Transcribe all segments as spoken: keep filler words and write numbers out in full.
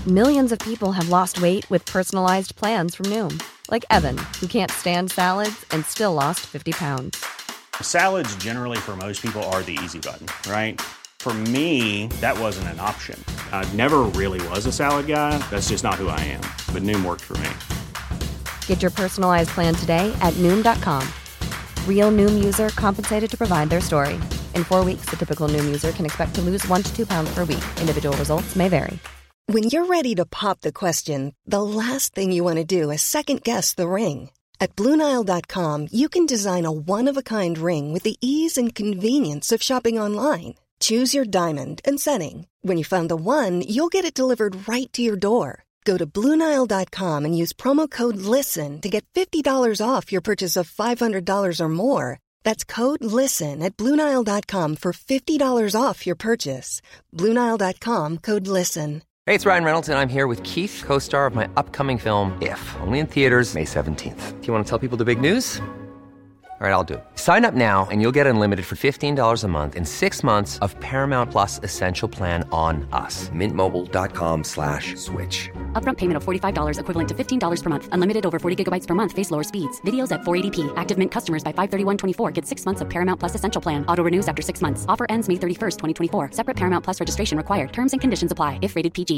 Millions of people have lost weight with personalized plans from Noom. Like Evan, who can't stand salads and still lost fifty pounds. Salads generally for most people are the easy button, right? For me, that wasn't an option. I never really was a salad guy. That's just not who I am. But Noom worked for me. Get your personalized plan today at Noom dot com. Real Noom user compensated to provide their story. In four weeks, the typical Noom user can expect to lose one to two pounds per week. Individual results may vary. When you're ready to pop the question, the last thing you want to do is second-guess the ring. At Blue Nile dot com, you can design a one-of-a-kind ring with the ease and convenience of shopping online. Choose your diamond and setting. When you find the one, you'll get it delivered right to your door. Go to Blue Nile dot com and use promo code LISTEN to get fifty dollars off your purchase of five hundred dollars or more. That's code LISTEN at Blue Nile dot com for fifty dollars off your purchase. Blue Nile dot com, code LISTEN. Hey, it's Ryan Reynolds, and I'm here with Keith, co-star of my upcoming film, If, only in theaters May seventeenth. Do you want to tell people the big news? All right, I'll do it. Sign up now and you'll get unlimited for fifteen dollars a month and six months of Paramount Plus Essential Plan on us. Mint Mobile dot com slash switch. Upfront payment of forty-five dollars equivalent to fifteen dollars per month. Unlimited over forty gigabytes per month. Face lower speeds. Videos at four eighty p. Active Mint customers by five thirty-one twenty-four get six months of Paramount Plus Essential Plan. Auto renews after six months. Offer ends May thirty-first, twenty twenty-four. Separate Paramount Plus registration required. Terms and conditions apply if rated פי ג'י.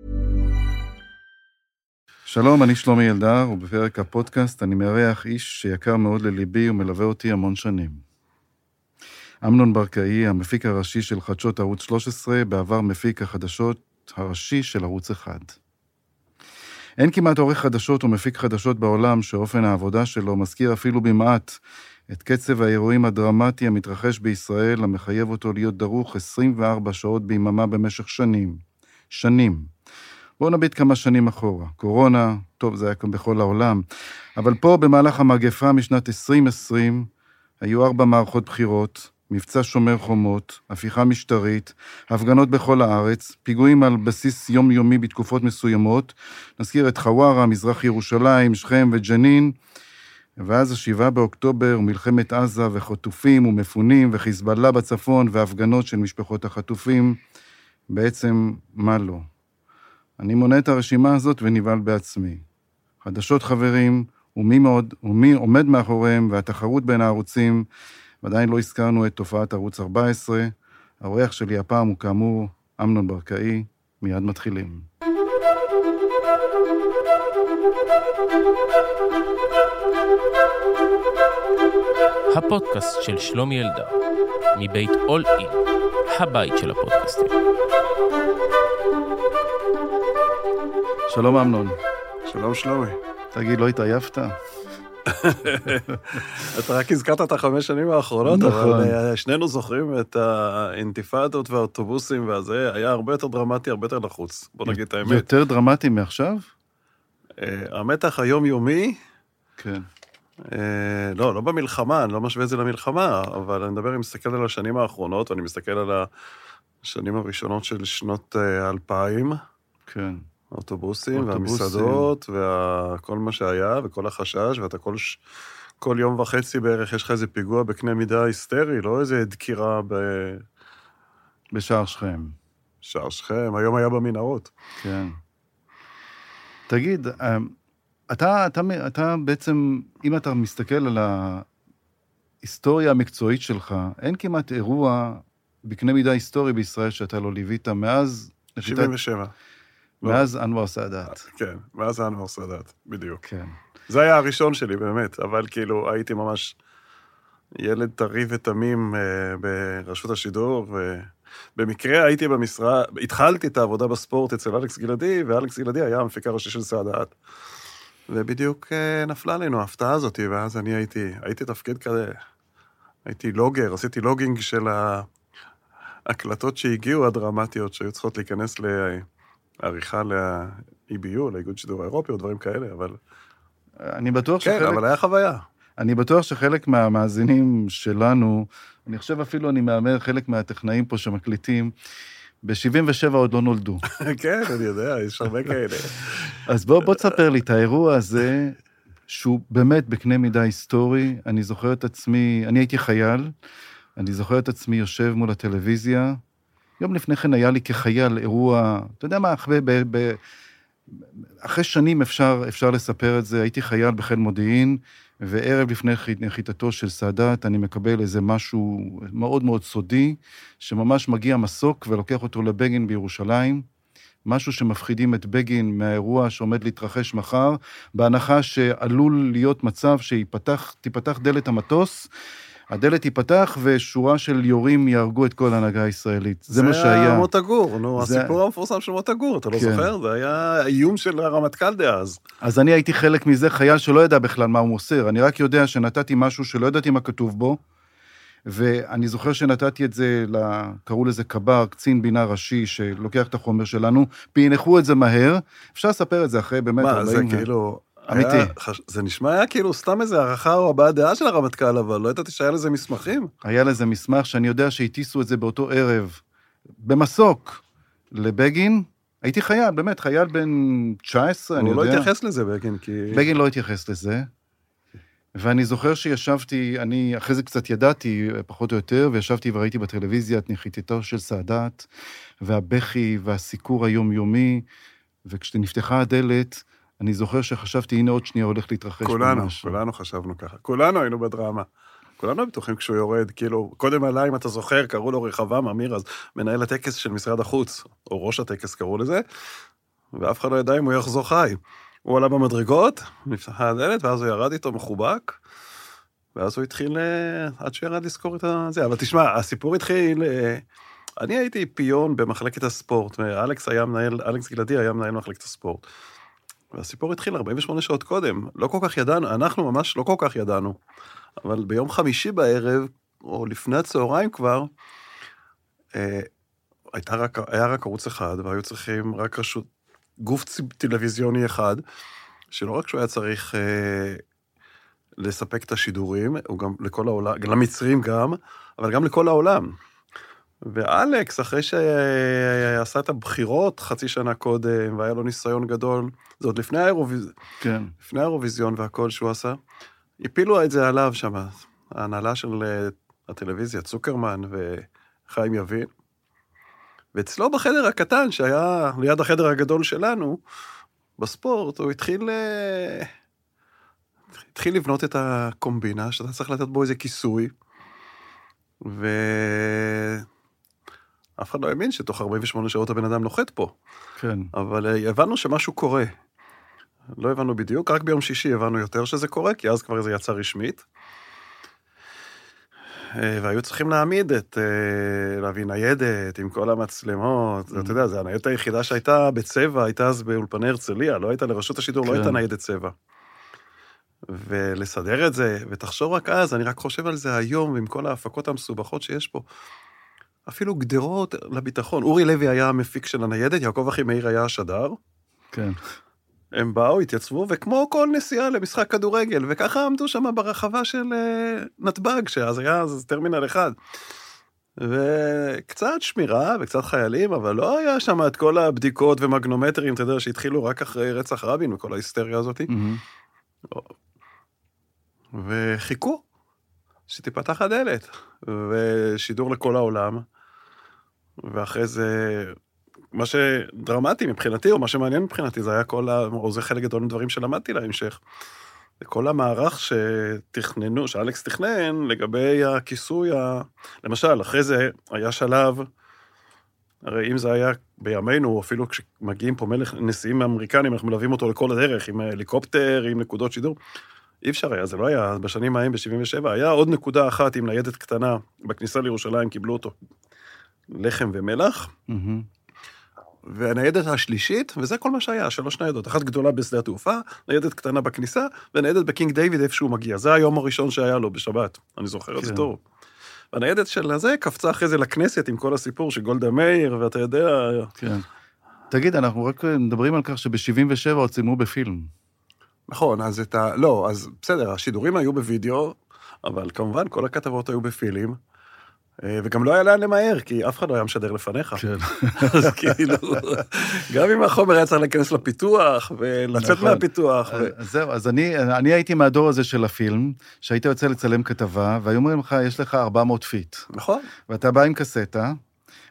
שלום, אני שלומי אלדר, ובפרק הפודקאסט אני מארח איש שיקר מאוד לליבי ומלווה אותי המון שנים. אמנון ברקאי, המפיק הראשי של חדשות ערוץ שלוש עשרה, בעבר מפיק החדשות הראשי של ערוץ אחד. אין כמעט עורך חדשות ומפיק חדשות בעולם שאופן העבודה שלו מזכיר אפילו במעט את קצב האירועים הדרמטי המתרחש בישראל, המחייב אותו להיות דרוך עשרים וארבע שעות ביממה במשך שנים. שנים. בואו נביט כמה שנים אחורה. קורונה, טוב, זה היה כאן בכל העולם, אבל פה במהלך המגפה משנת עשרים עשרים היו ארבע מערכות בחירות, מבצע שומר חומות, הפיכה משטרית, הפגנות בכל הארץ, פיגועים על בסיס יומיומי בתקופות מסוימות, נזכיר את חווארה, מזרח ירושלים, שכם וג'נין, ואז השבעה באוקטובר, מלחמת עזה וחטופים ומפונים וחיזבאללה בצפון והפגנות של משפחות החטופים, בעצם מה לא? אני מונה את הרשימה הזאת ונבהל בעצמי. חדשות חברים, ומי, מאוד, ומי עומד מאחוריהם, והתחרות בין הערוצים, ועדיין לא הזכרנו את תופעת ערוץ ארבע עשרה. האורח שלי הפעם הוא כאמור אמנון ברקאי. מיד מתחילים. הפודקאסט של שלומי אלדר, מבית אול אין, הבית של הפודקאסטים. שלום אמנון. שלום שלומי. תגיד, לא התעייפת? אתה רק הזכרת את החמש שנים האחרונות, אבל שנינו זוכרים את האינתיפאדות והאוטובוסים, וזה היה הרבה יותר דרמטי, הרבה יותר לחוץ. בוא נגיד את האמת. יותר דרמטי מעכשיו? המתח היומיומי, כן. לא, לא במלחמה, אני לא משווה את זה למלחמה, אבל אני מדבר, אני מסתכל על השנים האחרונות, ואני מסתכל על השנים הראשונות של שנות אלפיים. כן. האוטובוסים והמסעדות וכל מה שהיה וכל החשש, ואתה כל, כל יום וחצי בערך יש לך איזה פיגוע בקנה מידה היסטרי, לא איזה דקירה ב... בשער שכם. שער שכם, היום היה במנהרות. כן. תגיד, אתה, אתה, אתה בעצם, אם אתה מסתכל על ההיסטוריה המקצועית שלך, אין כמעט אירוע בקנה מידה היסטורי בישראל שאתה לא ליווית מאז... שבעים ושבע. מאז אנואר סאדאת. כן, מאז אנואר סאדאת, בדיוק. כן. זה היה הראשון שלי באמת, אבל כאילו הייתי ממש ילד טרי ותמים ברשות השידור, ובמקרה הייתי במשרה, התחלתי את העבודה בספורט אצל אלכס גלעדי, ואלכס גלעדי היה המפיק הראשי של סאדאת. ובדיוק נפלה לנו ההפתעה הזאת, ואז אני הייתי, הייתי תפקיד כזה, הייתי לוגר, עשיתי לוגינג של ההקלטות שהגיעו הדרמטיות, שהיו צריכות להיכנס ל... עריכה ל-אי בי יו, לאיגוד שידור האירופי, או דברים כאלה, אבל... אני בטוח כן, שחלק... אבל היה חוויה. אני בטוח שחלק מהמאזינים שלנו, אני חושב אפילו אני מאמר חלק מהטכנאים פה שמקליטים, ב-שבעים ושבע עוד לא נולדו. כן, אני יודע, יש הרבה כאלה. אז בוא, בוא תספר לי, את האירוע הזה, שהוא באמת בקנה מידה היסטורי, אני זוכר את עצמי, אני הייתי חייל, אני זוכר את עצמי יושב מול הטלוויזיה, יום לפני כן היה לי כחייל אירוע, אתה יודע מה, אחרי, ב, ב, אחרי שנים אפשר, אפשר לספר את זה, הייתי חייל בחיל מודיעין, וערב לפני נחיתתו של סאדאת, אני מקבל איזה משהו מאוד מאוד סודי, שממש מגיע מסוק ולוקח אותו לבגין בירושלים, משהו שמפחידים את בגין מהאירוע שעומד להתרחש מחר, בהנחה שעלול להיות מצב שתיפתח דלת המטוס, הדלת תיפתח ושורה של יורים יהרגו את כל ההנהגה הישראלית. זה, זה מה שהיה. זה היה מוטה גור, נו, זה... הסיפור המפורסם של מוטה גור, אתה לא כן. זוכר? זה היה איום של הרמטכ"ל דאז. אז אני הייתי חלק מזה, חייל שלא ידע בכלל מה הוא מוסר, אני רק יודע שנתתי משהו שלא ידעתי מה כתוב בו, ואני זוכר שנתתי את זה, קראו לזה קבר, קצין בינה ראשי, שלוקח את החומר שלנו, פענחו את זה מהר, אפשר לספר את זה אחרי באמת. מה, זה כאילו... אמיתי. היה, זה נשמע היה כאילו סתם איזה הערכה או הבעה דעה של הרמטכ"ל, אבל לא ידעתי שהיה לזה מסמכים. היה לזה מסמך שאני יודע שהטיסו את זה באותו ערב, במסוק, לבגין. הייתי חייל, באמת, חייל בן תשע עשרה, אני יודע. הוא לא התייחס לזה, בגין, כי... בגין לא התייחס לזה. ואני זוכר שישבתי, אני אחרי זה קצת ידעתי, פחות או יותר, וישבתי וראיתי בטלוויזיה את נחיתתו של סאדאת, והבכי והסיקור היומיומי, וכשנפתחה הדלת, אני זוכר שחשבתי, הנה עוד שנייה הולך להתרחש. כולנו, כולנו חשבנו ככה. כולנו היינו בדרמה. כולנו בטוחים כשהוא יורד, כאילו, קודם עליי, אם אתה זוכר, קראו לו רחבעם אמיר, אז מנהל הטקס של משרד החוץ, או ראש הטקס קראו לזה, ואף אחד לא ידע אם הוא יחזור חי. הוא עלה במדרגות, נפתחה הדלת, ואז הוא ירד איתו מחובק, ואז הוא התחיל, עד שהוא ירד לזכור את זה. אבל תשמע, הסיפור התחיל, אני הייתי פיון במחלקת הספורט, ואלכס היה מנהל, אלכס גלעדי היה מנהל מחלקת הספורט. והסיפור התחיל ארבעים ושמונה שעות קודם, לא כל כך ידענו, אנחנו ממש לא כל כך ידענו, אבל ביום חמישי בערב, או לפני הצהריים כבר, אה, הייתה רק, היה רק ערוץ אחד, והיו צריכים רק רשות, גוף טלוויזיוני אחד, שלא רק שהוא היה צריך אה, לספק את השידורים, הוא גם לכל העולם, למצרים גם, אבל גם לכל העולם. ואלכס, אחרי שעשה את הבחירות חצי שנה קודם, והיה לו ניסיון גדול, זה עוד לפני האירוויזיון, כן. לפני האירוויזיון והכל שהוא עשה, הפילו את זה עליו שם, ההנהלה של הטלוויזיה, צוקרמן וחיים יבין, ואצלו בחדר הקטן, שהיה ליד החדר הגדול שלנו, בספורט, הוא התחיל, התחיל לבנות את הקומבינה, שאתה צריך לתת בו איזה כיסוי, ו... אף אחד לא האמין שתוך ארבעים ושמונה שעות הבן אדם נוחת פה. כן. אבל הבנו שמשהו קורה. לא הבנו בדיוק, רק ביום שישי הבנו יותר שזה קורה, כי אז כבר זה יצא רשמית. והיו צריכים להעמיד את, להביא ניידת עם כל המצלמות. אתה יודע, זה הניידת היחידה שהייתה בצבע, הייתה אז באולפני הרצליה, לא הייתה לרשות השידור, לא הייתה ניידת צבע. ולסדר את זה, ותחשוב רק אז, אני רק חושב על זה היום, עם כל ההפקות המסובכות שיש פה. אפילו גדרות לביטחון. אורי לוי היה המפיק של הניידת, יעקב אחי מאיר היה השדר. כן. הם באו, התייצבו, וכמו כל נסיעה למשחק כדורגל, וככה עמדו שם ברחבה של נתב"ג, שאז היה אז טרמינל אחד. וקצת שמירה, וקצת חיילים, אבל לא היה שם את כל הבדיקות ומגנומטרים, אתה יודע, שהתחילו רק אחרי רצח רבין, וכל ההיסטריה הזאת. Mm-hmm. וחיכו. שתיפתח הדלת, ושידור לכל העולם, ואחרי זה, מה שדרמטי מבחינתי, או מה שמעניין מבחינתי, זה היה כל, או זה חלק גדול מדברים שלמדתי להמשך, זה כל המערך שתכננו, שאלכס תכנן, לגבי הכיסוי, ה... למשל, אחרי זה היה שלב, הרי אם זה היה בימינו, אפילו כשמגיעים פה מלך נשיאים אמריקנים, אנחנו מלווים אותו לכל הדרך, עם הליקופטר, עם נקודות שידור, אי אפשר היה, זה לא היה, בשנים ההם ב-שבעים ושבע, היה עוד נקודה אחת עם ניידת קטנה, בכניסה לירושלים קיבלו אותו לחם ומלח, mm-hmm. והניידת השלישית, וזה כל מה שהיה, שלוש ניידות, אחת גדולה בשדה התעופה, ניידת קטנה בכניסה, וניידת בקינג דיוויד איפה שהוא מגיע, זה היום הראשון שהיה לו בשבת, אני זוכר את זה טוב. והניידת של הזה קפצה אחרי זה לכנסת עם כל הסיפור של גולדה מאיר, ואתה יודע... כן. תגיד, אנחנו רק מדברים על כך שב-שבעים ושבע עוד צילמו בפילם. נכון, אז את ה... לא, אז בסדר, השידורים היו בווידאו, אבל כמובן כל הכתבות היו בפילים, וגם לא היה לאן למהר, כי אף אחד לא היה משדר לפניך. כן. אז כאילו, גם אם החומר היה צריך להיכנס לפיתוח, ולצאת מהפיתוח. זהו, אז אני הייתי מהדור הזה של הפילם, שהיית יוצא לצלם כתבה, והיו אומרים לך, יש לך ארבע מאות פיט. נכון. ואתה בא עם קסטה,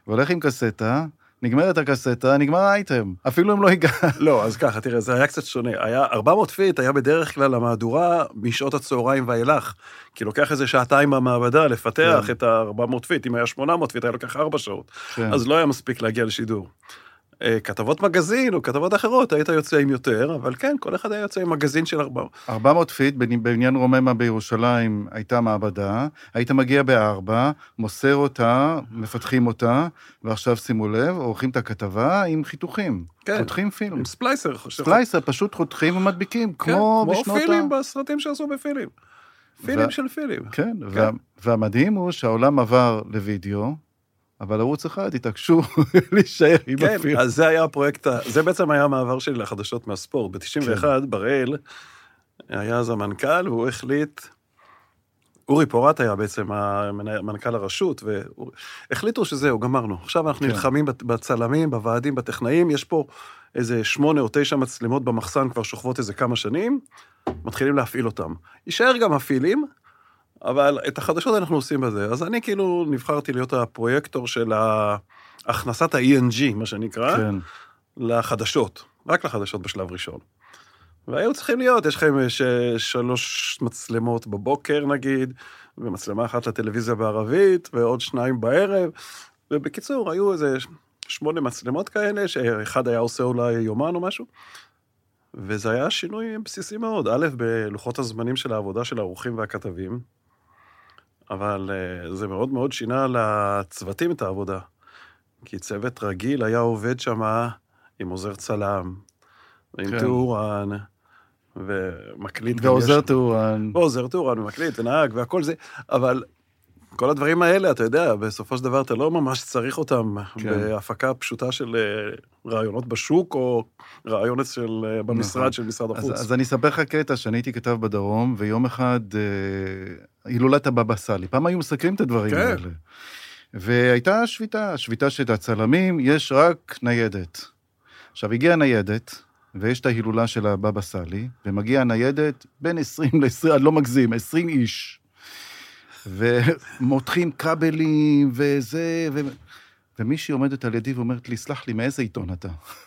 והולך עם קסטה, נגמרת הקסטה, נגמר האייטם. אפילו אם לא הגע. לא, אז ככה, תראה, זה היה קצת שונה. היה ארבע מאות פיט, היה בדרך כלל המהדורה משעות הצהריים ואילך. כי לוקח איזה שעתיים במעבדה לפתח את ה-ארבע מאות פיט. אם היה שמונה מאות פיט, היה לוקח ארבע שעות. אז לא היה מספיק להגיע לשידור. כתבות מגזין או כתבות אחרות, היית יוצא עם יותר, אבל כן, כל אחד היה יוצא עם מגזין של ארבע מאות. ארבע מאות פיט, בעניין רוממה בירושלים, הייתה מעבדה, היית מגיע בארבע, מוסר אותה, מפתחים אותה, ועכשיו שימו לב, עורכים את הכתבה עם חיתוכים. כן. חותכים פילם. עם ספלייסר. ספלייסר, פשוט חותכים ומדביקים, כמו בשנות ה... כמו פילים בסרטים שעשו בפילים. פילים של פילים. כן, והמדהים הוא שהעולם עבר לוידאו, אבל ערוץ אחד התעקשו להישאר עם כן, הפיר. אז זה היה הפרויקט, זה בעצם היה המעבר שלי לחדשות מהספורט. ב-תשעים ואחת, בראל, היה אז המנכ"ל, והוא החליט, אורי פורט היה בעצם המנכ"ל הרשות, והחליטו שזהו, גמרנו. עכשיו אנחנו נלחמים בצלמים, בוועדים, בטכנאים, יש פה איזה שמונה או תשע מצלמות במחסן, כבר שוכבות איזה כמה שנים, מתחילים להפעיל אותם. יישאר גם מפעילים, אבל את החדשות אנחנו עושים בזה. אז אני כאילו נבחרתי להיות הפרויקטור של הכנסת ה-אי אן ג'י, מה שנקרא, כן. לחדשות, רק לחדשות בשלב ראשון. והיו צריכים להיות, יש לכם ש... שלוש מצלמות בבוקר נגיד, ומצלמה אחת לטלוויזיה בערבית, ועוד שניים בערב, ובקיצור, היו איזה שמונה מצלמות כאלה, שאחד היה עושה אולי יומן או משהו, וזה היה שינוי בסיסי מאוד, א', בלוחות הזמנים של העבודה של העורכים והכתבים, אבל uh, זה מאוד מאוד שינה לצוותים את העבודה. כי צוות רגיל היה עובד שמה עם עוזר צלם, ועם כן. תאורן, ומקליט. ועוזר יש... תאורן. ועוזר תאורן, ומקליט, ונהג, והכל זה. אבל כל הדברים האלה, אתה יודע, בסופו של דבר אתה לא ממש צריך אותם כן. בהפקה פשוטה של רעיונות בשוק, או רעיונות של, במשרד נכון. של משרד החוץ. אז, אז אני אספר לך קטע שאני הייתי כתב בדרום, ויום אחד הילולת הבבא סאלי. פעם היו מסקרים את הדברים כן. האלה. והייתה שביתה, שביתה של הצלמים, יש רק ניידת. עכשיו, הגיעה ניידת, ויש את ההילולה של הבבא סאלי, ומגיעה ניידת בין עשרים ל-עשרים, אני לא מגזים, עשרים איש. ומותחים כבלים וזה, ו... ומישהי עומדת על ידי ואומרת לי, סלח לי, מאיזה עיתון אתה?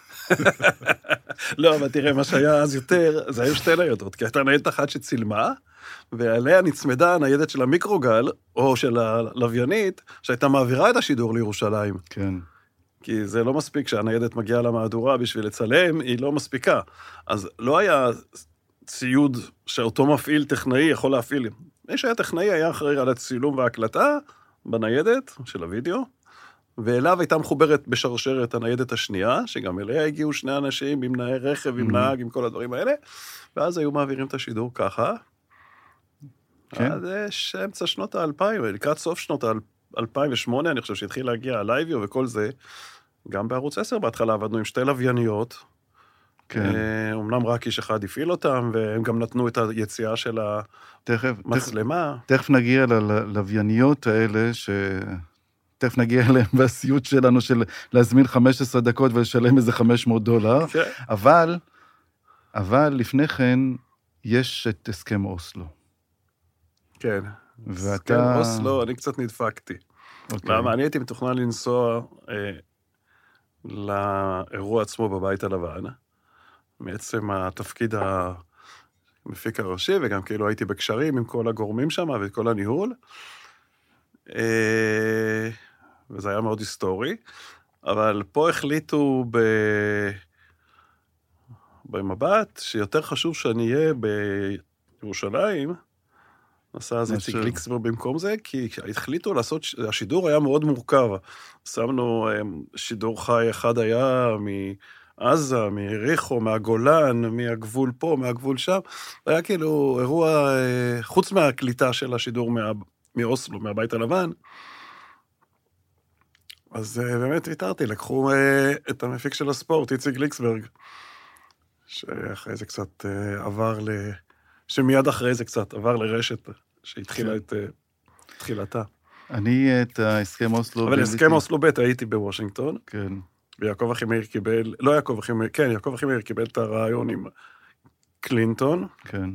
לא, אבל תראה, מה שהיה אז יותר, זה היו שתי ניידות, כי הייתה ניידת אחת שצילמה, ועליה נצמדה הניידת של המיקרוגל, או של הלוויינית, שהייתה מעבירה את השידור לירושלים. כן. כי זה לא מספיק שהניידת מגיעה למהדורה בשביל לצלם, היא לא מספיקה. אז לא היה ציוד שאותו מפעיל טכנאי יכול להפעיל. מי שהיה טכנאי היה אחראי על הצילום וההקלטה בניידת של הוידאו, ואליו הייתה מחוברת בשרשרת הניידת השנייה, שגם אליה הגיעו שני אנשים עם נהי רכב, עם נהג, עם כל הדברים האלה, ואז היו מעבירים את השידור ככה, כן. עד אמצע שנות האלפיים, לקראת סוף שנות האלפיים ושמונה, אני חושב שהתחיל להגיע הלייביו וכל זה, גם בערוץ עשר בהתחלה עבדנו עם שתי לווייניות, כן. אומנם רק איש אחד הפעיל אותם, והם גם נתנו את היציאה של המצלמה. תכף, תכף נגיע ללווייניות האלה, ש... תכף נגיע אליהם בסיוט שלנו, של להזמין חמש עשרה דקות ולשלם איזה חמש מאות דולר, כן. אבל, אבל לפני כן, יש את הסכם אוסלו. כן. ואתה... הסכם אוסלו, אני קצת נדפקתי. אוקיי. למה? אני הייתי מתוכנן לנסוע אה, לאירוע עצמו בבית הלבן, מעצם התפקיד המפיק הראשי, וגם כאילו הייתי בקשרים עם כל הגורמים שם, וכל הניהול, וזה היה מאוד היסטורי, אבל פה החליטו ב... במבט, שיותר חשוב שאני אהיה בירושלים, נסע אז איציק גליקסברג במקום זה, כי החליטו לעשות, השידור היה מאוד מורכב, שמנו שידור חי אחד היה מ... עזה, מיריחו, מהגולן, מהגבול פה, מהגבול שם, היה כאילו אירוע, חוץ מהקליטה של השידור מה, מאוסלו, מהבית הלבן, אז באמת ויתרתי, לקחו את המפיק של הספורט, איציק גליקסברג, שאחרי זה קצת עבר ל... שמיד אחרי זה קצת עבר לרשת, שהתחילה את תחילתה. אני את ההסכם אוסלו... אבל הסכם אוסלו ב' הייתי בוושינגטון. כן. ויעקב אחימאיר קיבל, לא יעקב אחימאיר, כן, יעקב אחימאיר קיבל את הרעיון עם קלינטון. כן.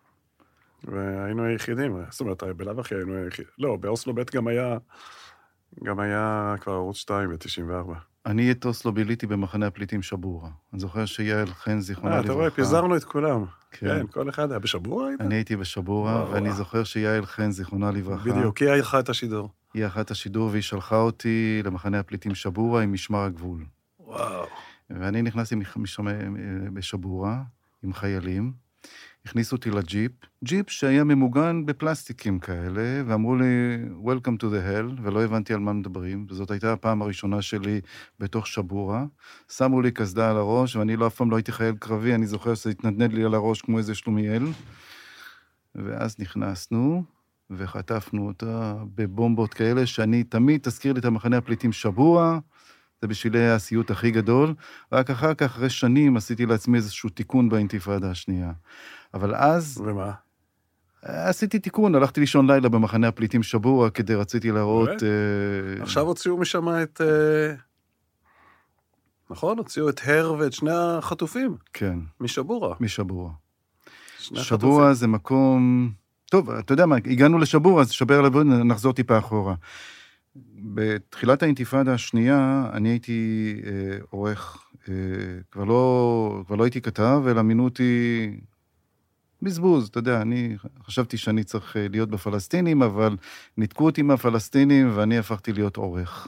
והיינו היחידים, זאת אומרת, בלאו הכי היינו היחידים. לא, באוסלו ב' גם היה גם היה כבר ערוץ שתיים ב-תשעים וארבע. אני את אוסלו ביליתי במחנה הפליטים שבורה. אני זוכר שיעל חן זיכרונה לברכה. אתה רואה, פיזרנו את כולם. כן. כן, כל אחד היה בשבורה היית? אני הייתי בשבורה, ואני זוכר שיעל חן זיכרונה לברכה. בדיוק, היא ערכה את השידור. היא ערכה את השידור, והיא שלחה אותי למחנה הפליטים שבורה עם משמר הגבול. וואו. ואני נכנסתי בשבורה עם חיילים, הכניסו אותי לג'יפ, ג'יפ שהיה ממוגן בפלסטיקים כאלה, ואמרו לי, Welcome to the hell, ולא הבנתי על מה מדברים, וזאת הייתה הפעם הראשונה שלי בתוך שבורה, שמו לי כסדה על הראש, ואני לא אף פעם לא הייתי חייל קרבי, אני זוכר שזה התנדנד לי על הראש כמו איזה שלומיאל, ואז נכנסנו, וחטפנו אותה בבומבות כאלה, שאני תמיד תזכיר לי את המחנה הפליטים שבורה, זה בשבילי הסיוט הכי גדול, רק אחר כך, אחרי שנים, עשיתי לעצמי איזשהו תיקון באינתיפאדה השנייה. אבל אז... ומה? עשיתי תיקון, הלכתי לישון לילה במחנה הפליטים שבורה, כדי רציתי להראות... Uh... עכשיו הוציאו משם את... Uh... נכון? הוציאו את הר ואת שני החטופים. כן. משבורה. משבורה. שבורה חטופים. זה מקום... טוב, אתה יודע מה, הגענו לשבורה, אז שבר לבוא, נחזור טיפה אחורה. בתחילת האינתיפאדה השנייה, אני הייתי אה, עורך, אה, כבר, לא, כבר לא הייתי כתב, אלא מינו אותי בזבוז, אתה יודע, אני חשבתי שאני צריך להיות בפלסטינים, אבל ניתקו אותי מהפלסטינים, ואני הפכתי להיות עורך.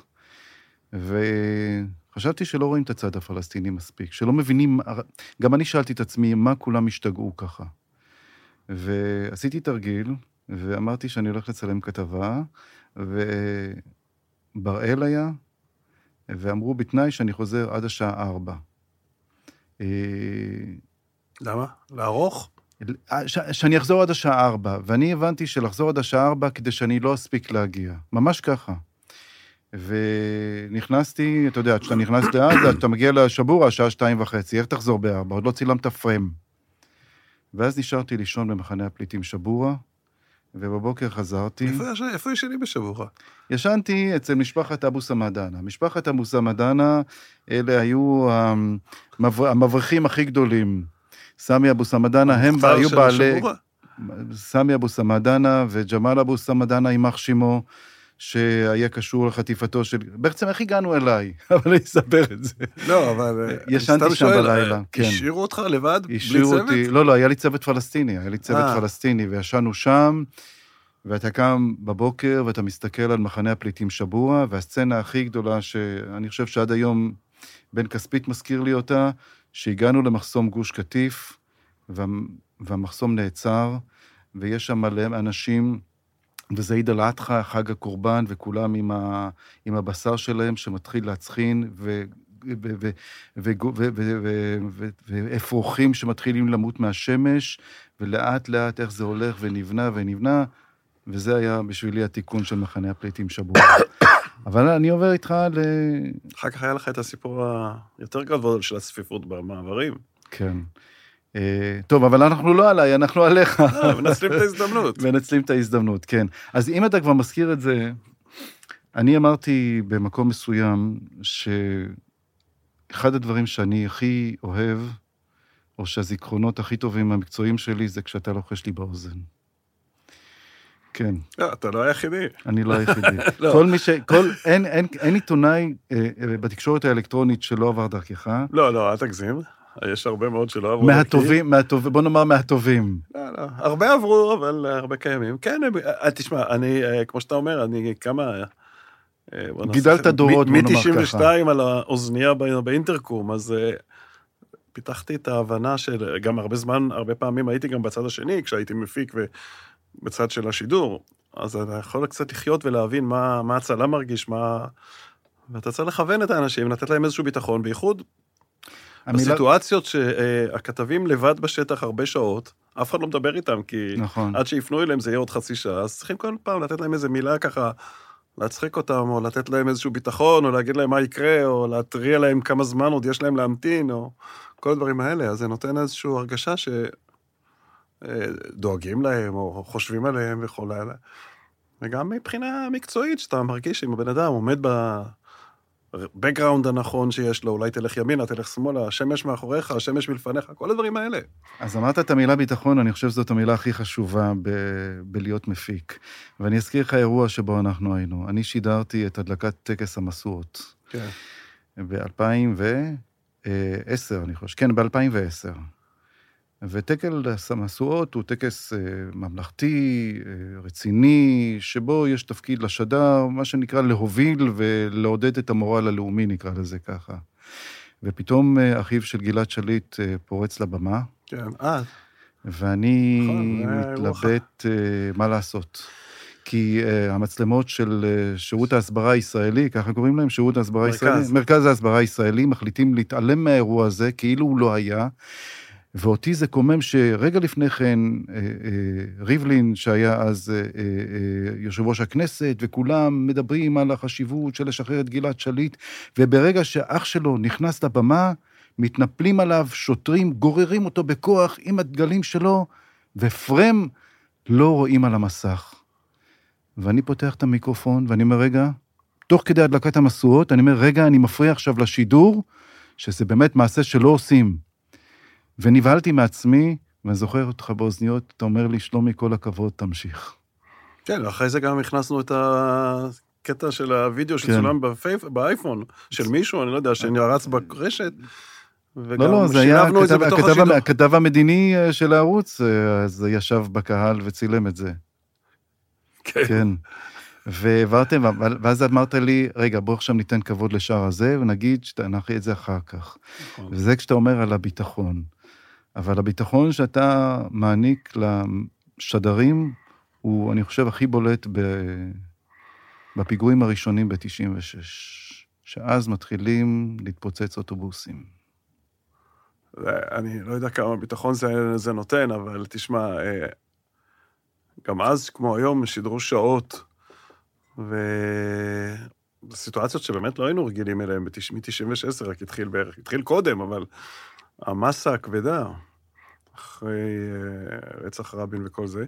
וחשבתי שלא רואים את הצד הפלסטיני מספיק, שלא מבינים, גם אני שאלתי את עצמי, מה כולם השתגעו ככה? ועשיתי תרגיל, ואמרתי שאני הולך לצלם כתבה, ובראל היה, ואמרו בתנאי שאני חוזר עד השעה ארבע. למה? לערוך? ש- שאני אחזור עד השעה ארבע, ואני הבנתי שלחזור עד השעה ארבע כדי שאני לא אספיק להגיע. ממש ככה. ונכנסתי, אתה יודע, כשאתה נכנס לעזה, אתה מגיע לשבורה, השעה שתיים וחצי, איך תחזור בארבע? עוד לא צילמת פריים. ואז נשארתי לישון במחנה הפליטים שבורה, ובבוקר חזרתי. איפה, איפה ישנים בשבורה? ישנתי אצל משפחת אבו סמדאנה. משפחת אבו סמדאנה, אלה היו המברכים הכי גדולים. סמי אבו סמדאנה, הם היו בעלי... סמי אבו סמדאנה וג'מאל אבו סמדאנה, יימח שמו, שהיה קשור לחטיפתו של... בעצם איך הגענו אליי? אבל אני אספר את זה. לא, אבל... ישנתי שם בלילה, כן. השאירו אותך לבד? בלי צוות? לא, לא, היה לי צוות פלסטיני, היה לי צוות פלסטיני, וישנו שם, ואתה קם בבוקר, ואתה מסתכל על מחנה הפליטים שבוע, והסצנה הכי גדולה, שאני חושב שעד היום בן כספית מזכיר לי אותה, שהגענו למחסום גוש קטיף, והמחסום נעצר, ויש שם מלא אנשים, וזה עיד אל אדחא, חג הקורבן, וכולם עם, ה, עם הבשר שלהם שמתחיל להצחין, ואפרוחים שמתחילים למות מהשמש, ולאט לאט איך זה הולך ונבנה ונבנה, וזה היה בשבילי התיקון של מחנה הפליטים שבוע. אבל אני עובר איתך ל... אחר כך היה לך את הסיפור היותר גדול של הצפיפות במעברים. כן. טוב, אבל אנחנו לא עליי, אנחנו עליך. מנצלים את ההזדמנות. מנצלים את ההזדמנות, כן. אז אם אתה כבר מזכיר את זה, אני אמרתי במקום מסוים, שאחד הדברים שאני הכי אוהב, או שהזיכרונות הכי טובים המקצועיים שלי, זה כשאתה לוחש לי באוזן. כן. לא, אתה לא היחידי. אני לא היחידי. כל מי ש... כל... אין, אין, אין עיתונאי בתקשורת האלקטרונית שלא עבר דרכך. לא, לא, אל תגזים. יש הרבה מאוד שלא עברו. מהטובים, מהטובים, בוא נאמר מהטובים. לא, לא, הרבה עברו, אבל הרבה קיימים. כן, תשמע, אני, כמו שאתה אומר, אני כמה... גידלת דורות, בוא נאמר ככה. מ-תשעים ושתיים על האוזנייה באינטרקום, אז פיתחתי את ההבנה של, גם הרבה זמן, הרבה פעמים הייתי גם בצד השני, כשהייתי מפיק ובצד של השידור, אז אתה יכול קצת לחיות ולהבין מה, מה הצלם מרגיש, מה... ואתה צריך לכוון את האנשים, לתת להם איזשהו ביטחון, בייחוד בסיטואציות שהכתבים לבד בשטח הרבה שעות, אף אחד לא מדבר איתם, כי נכון. עד שיפנו אליהם זה יהיה עוד חצי שעה, אז צריכים כל פעם לתת להם איזה מילה ככה, להצחיק אותם, או לתת להם איזשהו ביטחון, או להגיד להם מה יקרה, או להתריע להם כמה זמן עוד יש להם להמתין, או כל הדברים האלה, אז זה נותן איזושהי הרגשה שדואגים להם, או חושבים עליהם וכל האלה. וגם מבחינה מקצועית, שאתה מרגיש אם הבן אדם עומד ב... בקגראונד הנכון שיש לו, אולי תלך ימינה, תלך שמאלה, השמש מאחוריך, השמש מלפניך, כל הדברים האלה. אז אמרת את המילה ביטחון, אני חושב שזאת המילה הכי חשובה ב- בלהיות מפיק. ואני אזכיר לך אירוע שבו אנחנו היינו. אני שידרתי את הדלקת טקס המשואות. כן. ב-אלפיים ועשר, אני חושב. כן, ב-אלפיים ועשר. וטקס המשואות הוא טקס ממלכתי, רציני, שבו יש תפקיד לשדר, מה שנקרא להוביל ולעודד את המורל הלאומי, נקרא לזה ככה. ופתאום אחיו של גלעד שליט פורץ לבמה. כן, אה. ואני מתלבט מה לעשות. כי המצלמות של שירות ההסברה הישראלי, ככה קוראים להם, שירות ההסברה הישראלי, מרכז ההסברה הישראלי, מחליטים להתעלם מהאירוע הזה, כאילו הוא לא היה, ואותי זה קומם שרגע לפני כן, ריבלין, שהיה אז יושב ראש הכנסת, וכולם מדברים על החשיבות של לשחרר את גלעד שליט, וברגע שאח שלו נכנס לבמה, מתנפלים עליו שוטרים, גוררים אותו בכוח עם הדגלים שלו, ופרם לא רואים על המסך. ואני פותח את המיקרופון, ואני אומר, רגע, תוך כדי הדלקת המשואות, אני אומר, רגע, אני מפריע עכשיו לשידור, שזה באמת מעשה שלא עושים. ונבהלתי מעצמי, ואני זוכר אותך באוזניות, אתה אומר לי, שלומי, כל הכבוד, תמשיך. כן, אחרי זה גם הכנסנו את הקטע של הוידאו שצולם בפייפ, באייפון, של מישהו, אני לא יודע, שנרץ ברשת, לא, לא, זה היה הכתב המדיני של הערוץ, אז ישב בקהל וצילם את זה. כן. והעברתם, ואז אמרת לי, רגע, בוא עכשיו ניתן כבוד לשאר הזה, ונגיד שתנחי את זה אחר כך. וזה כשאתה אומר על הביטחון. אבל הביטחון שאתה מעניק לשדרים, הוא, אני חושב, הכי בולט בפיגועים הראשונים ב-תשעים ושש, שאז מתחילים להתפוצץ אוטובוסים. אני לא יודע כמה ביטחון זה, זה נותן, אבל תשמע, גם אז, כמו היום, שידרו שעות, ובסיטואציות שבאמת לא היינו רגילים אליהם, מ-תשעים ושש רק התחיל בערך, התחיל קודם, אבל המסה הכבדה, אחרי רצח רבין וכל זה,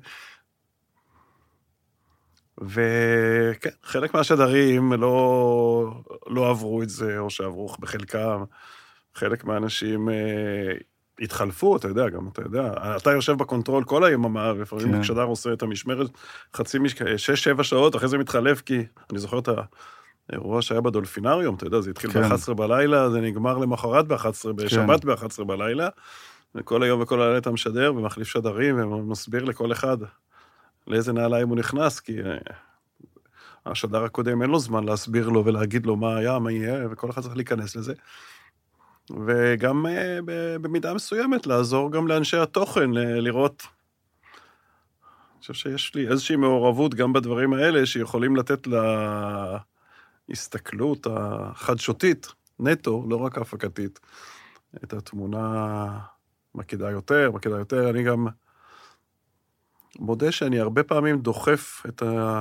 וכן, חלק מהשדרים לא, לא עברו את זה, או שעברו בחלקם, חלק מהאנשים התחלפו, אתה יודע, גם אתה יודע, אתה יושב בקונטרול כל היממה, ולפעמים כן. כשדר עושה את המשמרת חצי, שש, שבע שעות, אחרי זה מתחלף, כי אני זוכר את האירוע שהיה בדולפינריום, אתה יודע, זה התחיל כן. ב-אחת עשרה בלילה, זה נגמר למחרת ב-אחת עשרה, בשבת כן. ב-אחת עשרה בלילה, וכל היום וכל הלילה אתה משדר, ומחליף שדרים, ומסביר לכל אחד לאיזה נעליים הוא נכנס, כי השדר הקודם אין לו זמן להסביר לו, ולהגיד לו מה היה, מה יהיה, וכל אחד צריך להיכנס לזה. וגם במידה מסוימת לעזור גם לאנשי התוכן, לראות, אני חושב שיש לי איזושהי מעורבות גם בדברים האלה, שיכולים לתת להסתכלות החדשותית, נטו, לא רק ההפקתית, את התמונה מקדה יותר, מקדה יותר, אני גם מודה שאני הרבה פעמים דוחף את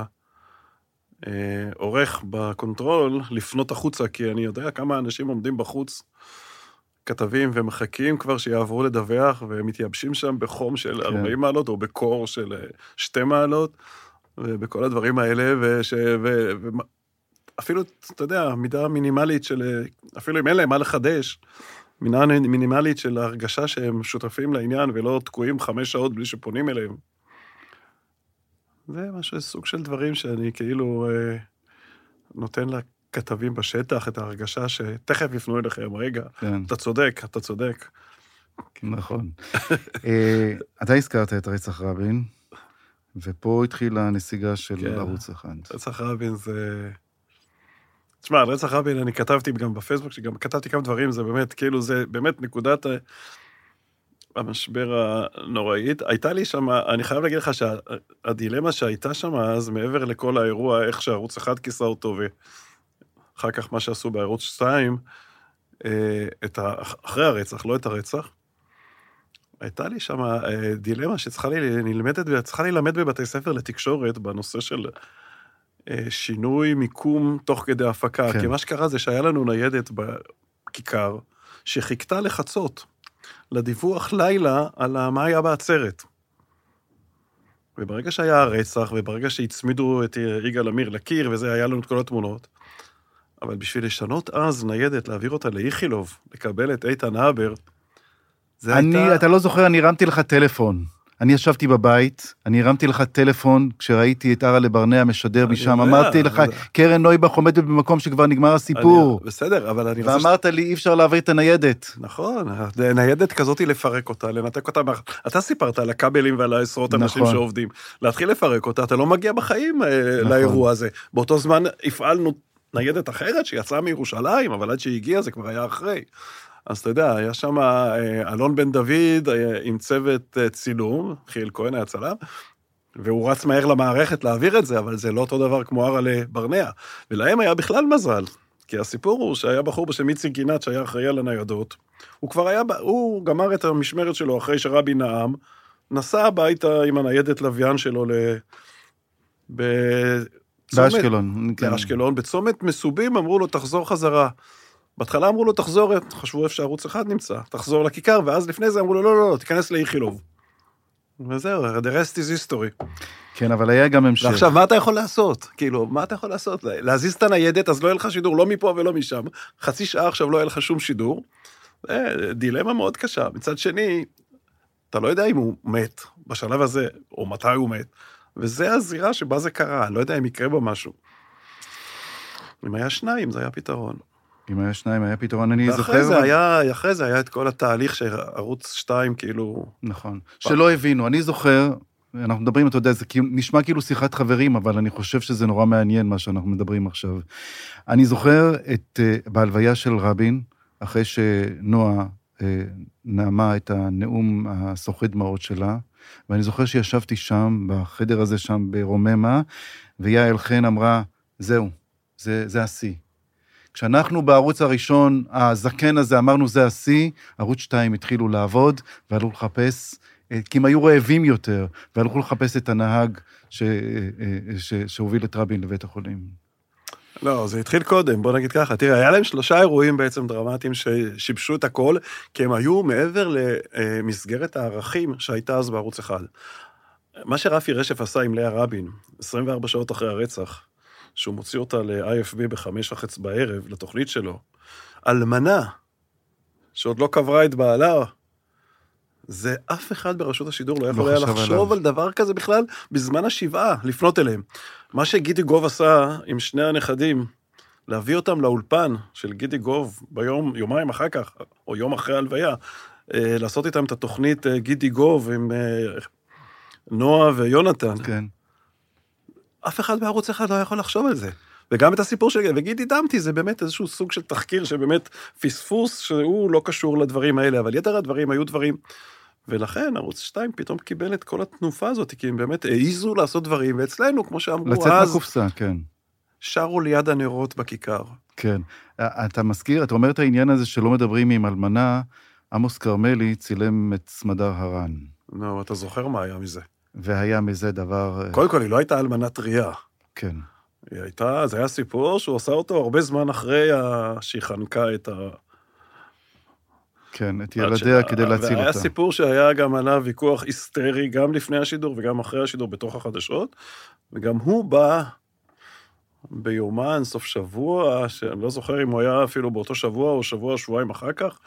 העורך בקונטרול, לפנות החוצה, כי אני יודע כמה אנשים עומדים בחוץ, כתבים ומחכים כבר שיעברו לדווח, והם מתייבשים שם בחום של כן. ארבעים מעלות, או בקור של שתי מעלות, ובכל הדברים האלה, וש... ו... ו... אפילו, אתה יודע, מידה מינימלית של, אפילו אם אין להם מה לחדש, מידה מינימלית של ההרגשה שהם שותפים לעניין, ולא תקועים חמש שעות בלי שפונים אליהם. זה משהו, סוג של דברים שאני כאילו אה, נותן לה, כתבים בשטח, את ההרגשה שתכף יפנו אליכם, רגע, כן. אתה צודק, אתה צודק. נכון. אתה הזכרת את רצח רבין, ופה התחילה הנסיגה של כן. ערוץ אחד. רצח רבין זה... תשמע, על רצח רבין אני כתבתי גם בפייסבוק, שגם כתבתי כמה דברים, זה באמת, כאילו, זה באמת נקודת המשבר הנוראית. הייתה לי שם, אני חייב להגיד לך שהדילמה שהייתה שם אז, מעבר לכל האירוע, איך שערוץ אחד כיסה אותו, ו... אחר כך מה שעשו בערוץ שתיים, את ה... אחרי הרצח, לא את הרצח, הייתה לי שם דילמה שצריכה לי נלמדת, צריכה ללמד בבתי ספר לתקשורת, בנושא של שינוי מיקום תוך כדי הפקה, כן. כי מה שקרה זה שהיה לנו ניידת בכיכר, שחיכתה לחצות, לדיווח לילה על מה היה בעצרת. וברגע שהיה הרצח, וברגע שהצמידו את יגאל עמיר לקיר, וזה היה לנו את כל התמונות, אבל בשביל לשנות אז ניידת, להעביר אותה לאיכילוב, לקבל את איתן הבר, זה אני, הייתה... אתה לא זוכר, אני הרמתי לך טלפון. אני ישבתי בבית, אני הרמתי לך טלפון, כשראיתי את ארה לברנע משדר משם, אמרתי לך, קרן נויבך עומדת במקום שכבר נגמר הסיפור. בסדר, אבל אני... ואמרת לי, אי אפשר להעביר את הניידת. נכון, ניידת כזאת היא לפרק אותה, לנתק אותה, אתה סיפרת על הכבלים ועל העשרות אנשים שעובדים, להתחיל לפרק אותה, אתה לא מגיע בחיים לאירוע הזה. באותו זמן הפעלנו ניידת אחרת שיצאה מירושלים, אבל עד שהיא הגיעה זה כבר היה אחרי. אז אתה יודע, היה שם אלון בן דוד עם צוות צילום, חיל כהן היה צלם, והוא רץ מהר למערכת להעביר את זה, אבל זה לא אותו דבר כמו ארה לברנע. ולהם היה בכלל מזל, כי הסיפור הוא שהיה בחור בשם איציק גינת, שהיה אחראי על הניידות, הוא כבר היה, הוא גמר את המשמרת שלו אחרי שרבי נאם, נסע הביתה עם הניידת לוויין שלו ל... באשקלון. באשקלון, בצומת מסובים אמרו לו, תחזור חזרה. בהתחלה אמרו לו, תחזור, חשבו איפה שערוץ אחד נמצא, תחזור לכיכר, ואז לפני זה אמרו לו, לא, לא, לא, תיכנס לאיכילוב. וזהו, the rest is history. כן, אבל היה גם המשך. ועכשיו, מה אתה יכול לעשות? כאילו, מה אתה יכול לעשות? להזיז את הניידת, אז לא יהיה לך שידור, לא מפה ולא משם. חצי שעה עכשיו לא יהיה לך שום שידור. דילמה מאוד קשה. מצד שני, אתה לא יודע אם הוא מת בשלב הזה, או מתי הוא מת. וזה הזירה שבה זה קרה, אני לא יודע אם יקרה בו משהו. אם היה שניים, זה היה פתרון. אם היה שניים, היה פתרון, אני זוכר... ואחרי זה היה, אחרי זה היה את כל התהליך שערוץ שתיים, כאילו... נכון, שלא הבינו, אני זוכר, אנחנו מדברים, אתה יודע, זה נשמע כאילו שיחת חברים, אבל אני חושב שזה נורא מעניין מה שאנחנו מדברים עכשיו. אני זוכר את, בהלוויה של רבין, אחרי שנועה נעמה את הנאום הסוחד דמעות שלה, ואני זוכר שישבתי שם, בחדר הזה שם ברוממה, ויעל חן אמרה, זהו, זה, זה השיא. כשאנחנו בערוץ הראשון, הזקן הזה, אמרנו זה השיא, ערוץ שתיים התחילו לעבוד, והלכו לחפש, כי הם היו רעבים יותר, והלכו לחפש את הנהג ש, ש, שהוביל את רבין לבית החולים. לא, זה התחיל קודם, בוא נגיד ככה, תראה, היה להם שלושה אירועים בעצם דרמטיים ששיבשו את הכל, כי הם היו מעבר למסגרת הערכים שהייתה אז בערוץ אחד. מה שרפי רשף עשה עם לאה רבין, עשרים וארבע שעות אחרי הרצח, שהוא מוציא אותה ל-איי אף בי בחמש וחץ בערב, לתוכנית שלו, אלמנה, שעוד לא קברה את בעלה, זה אף אחד ברשות השידור לא יכול היה לחשוב על דבר כזה בכלל, בזמן השבעה, לפנות אליהם. מה שגידי גוב עשה עם שני הנכדים, להביא אותם לאולפן של גידי גוב, ביום, יומיים אחר כך, או יום אחרי הלוויה, לעשות איתם את התוכנית גידי גוב עם נועה ויונתן. כן. אף אחד בערוץ אחד לא יכול לחשוב על זה. וגם את הסיפור של וגידי דמתי, זה באמת איזשהו סוג של תחקיר, שבאמת פספוס שהוא לא קשור לדברים האלה, אבל יתר הדברים היו דברים, ולכן ערוץ שתיים פתאום קיבל את כל התנופה הזאת, כי הם באמת העיזו לעשות דברים, ואצלנו, כמו שאמרו אז, לצאת מהקופסה, כן. שרו ליד הנרות בכיכר. כן. אתה מזכיר, אתה אומר את העניין הזה שלא מדברים עם אלמנה, עמוס קרמלי צילם את סמדר הרן. נו, אתה זוכר מה היה מזה. והיה מזה דבר... קודם כל, היא לא הייתה אלמנה טריה. כן. היא הייתה, זה היה סיפור שהוא עושה אותו הרבה זמן אחרי שהיא חנקה את ה... כן, את ילדיה כדי להציל אותה. והיה סיפור שהיה גם עליו ויכוח היסטרי, גם לפני השידור וגם אחרי השידור בתוך החדשות, וגם הוא בא ביומן, סוף שבוע, שאני לא זוכר אם הוא היה אפילו באותו שבוע או שבוע, שבועיים אחר כך,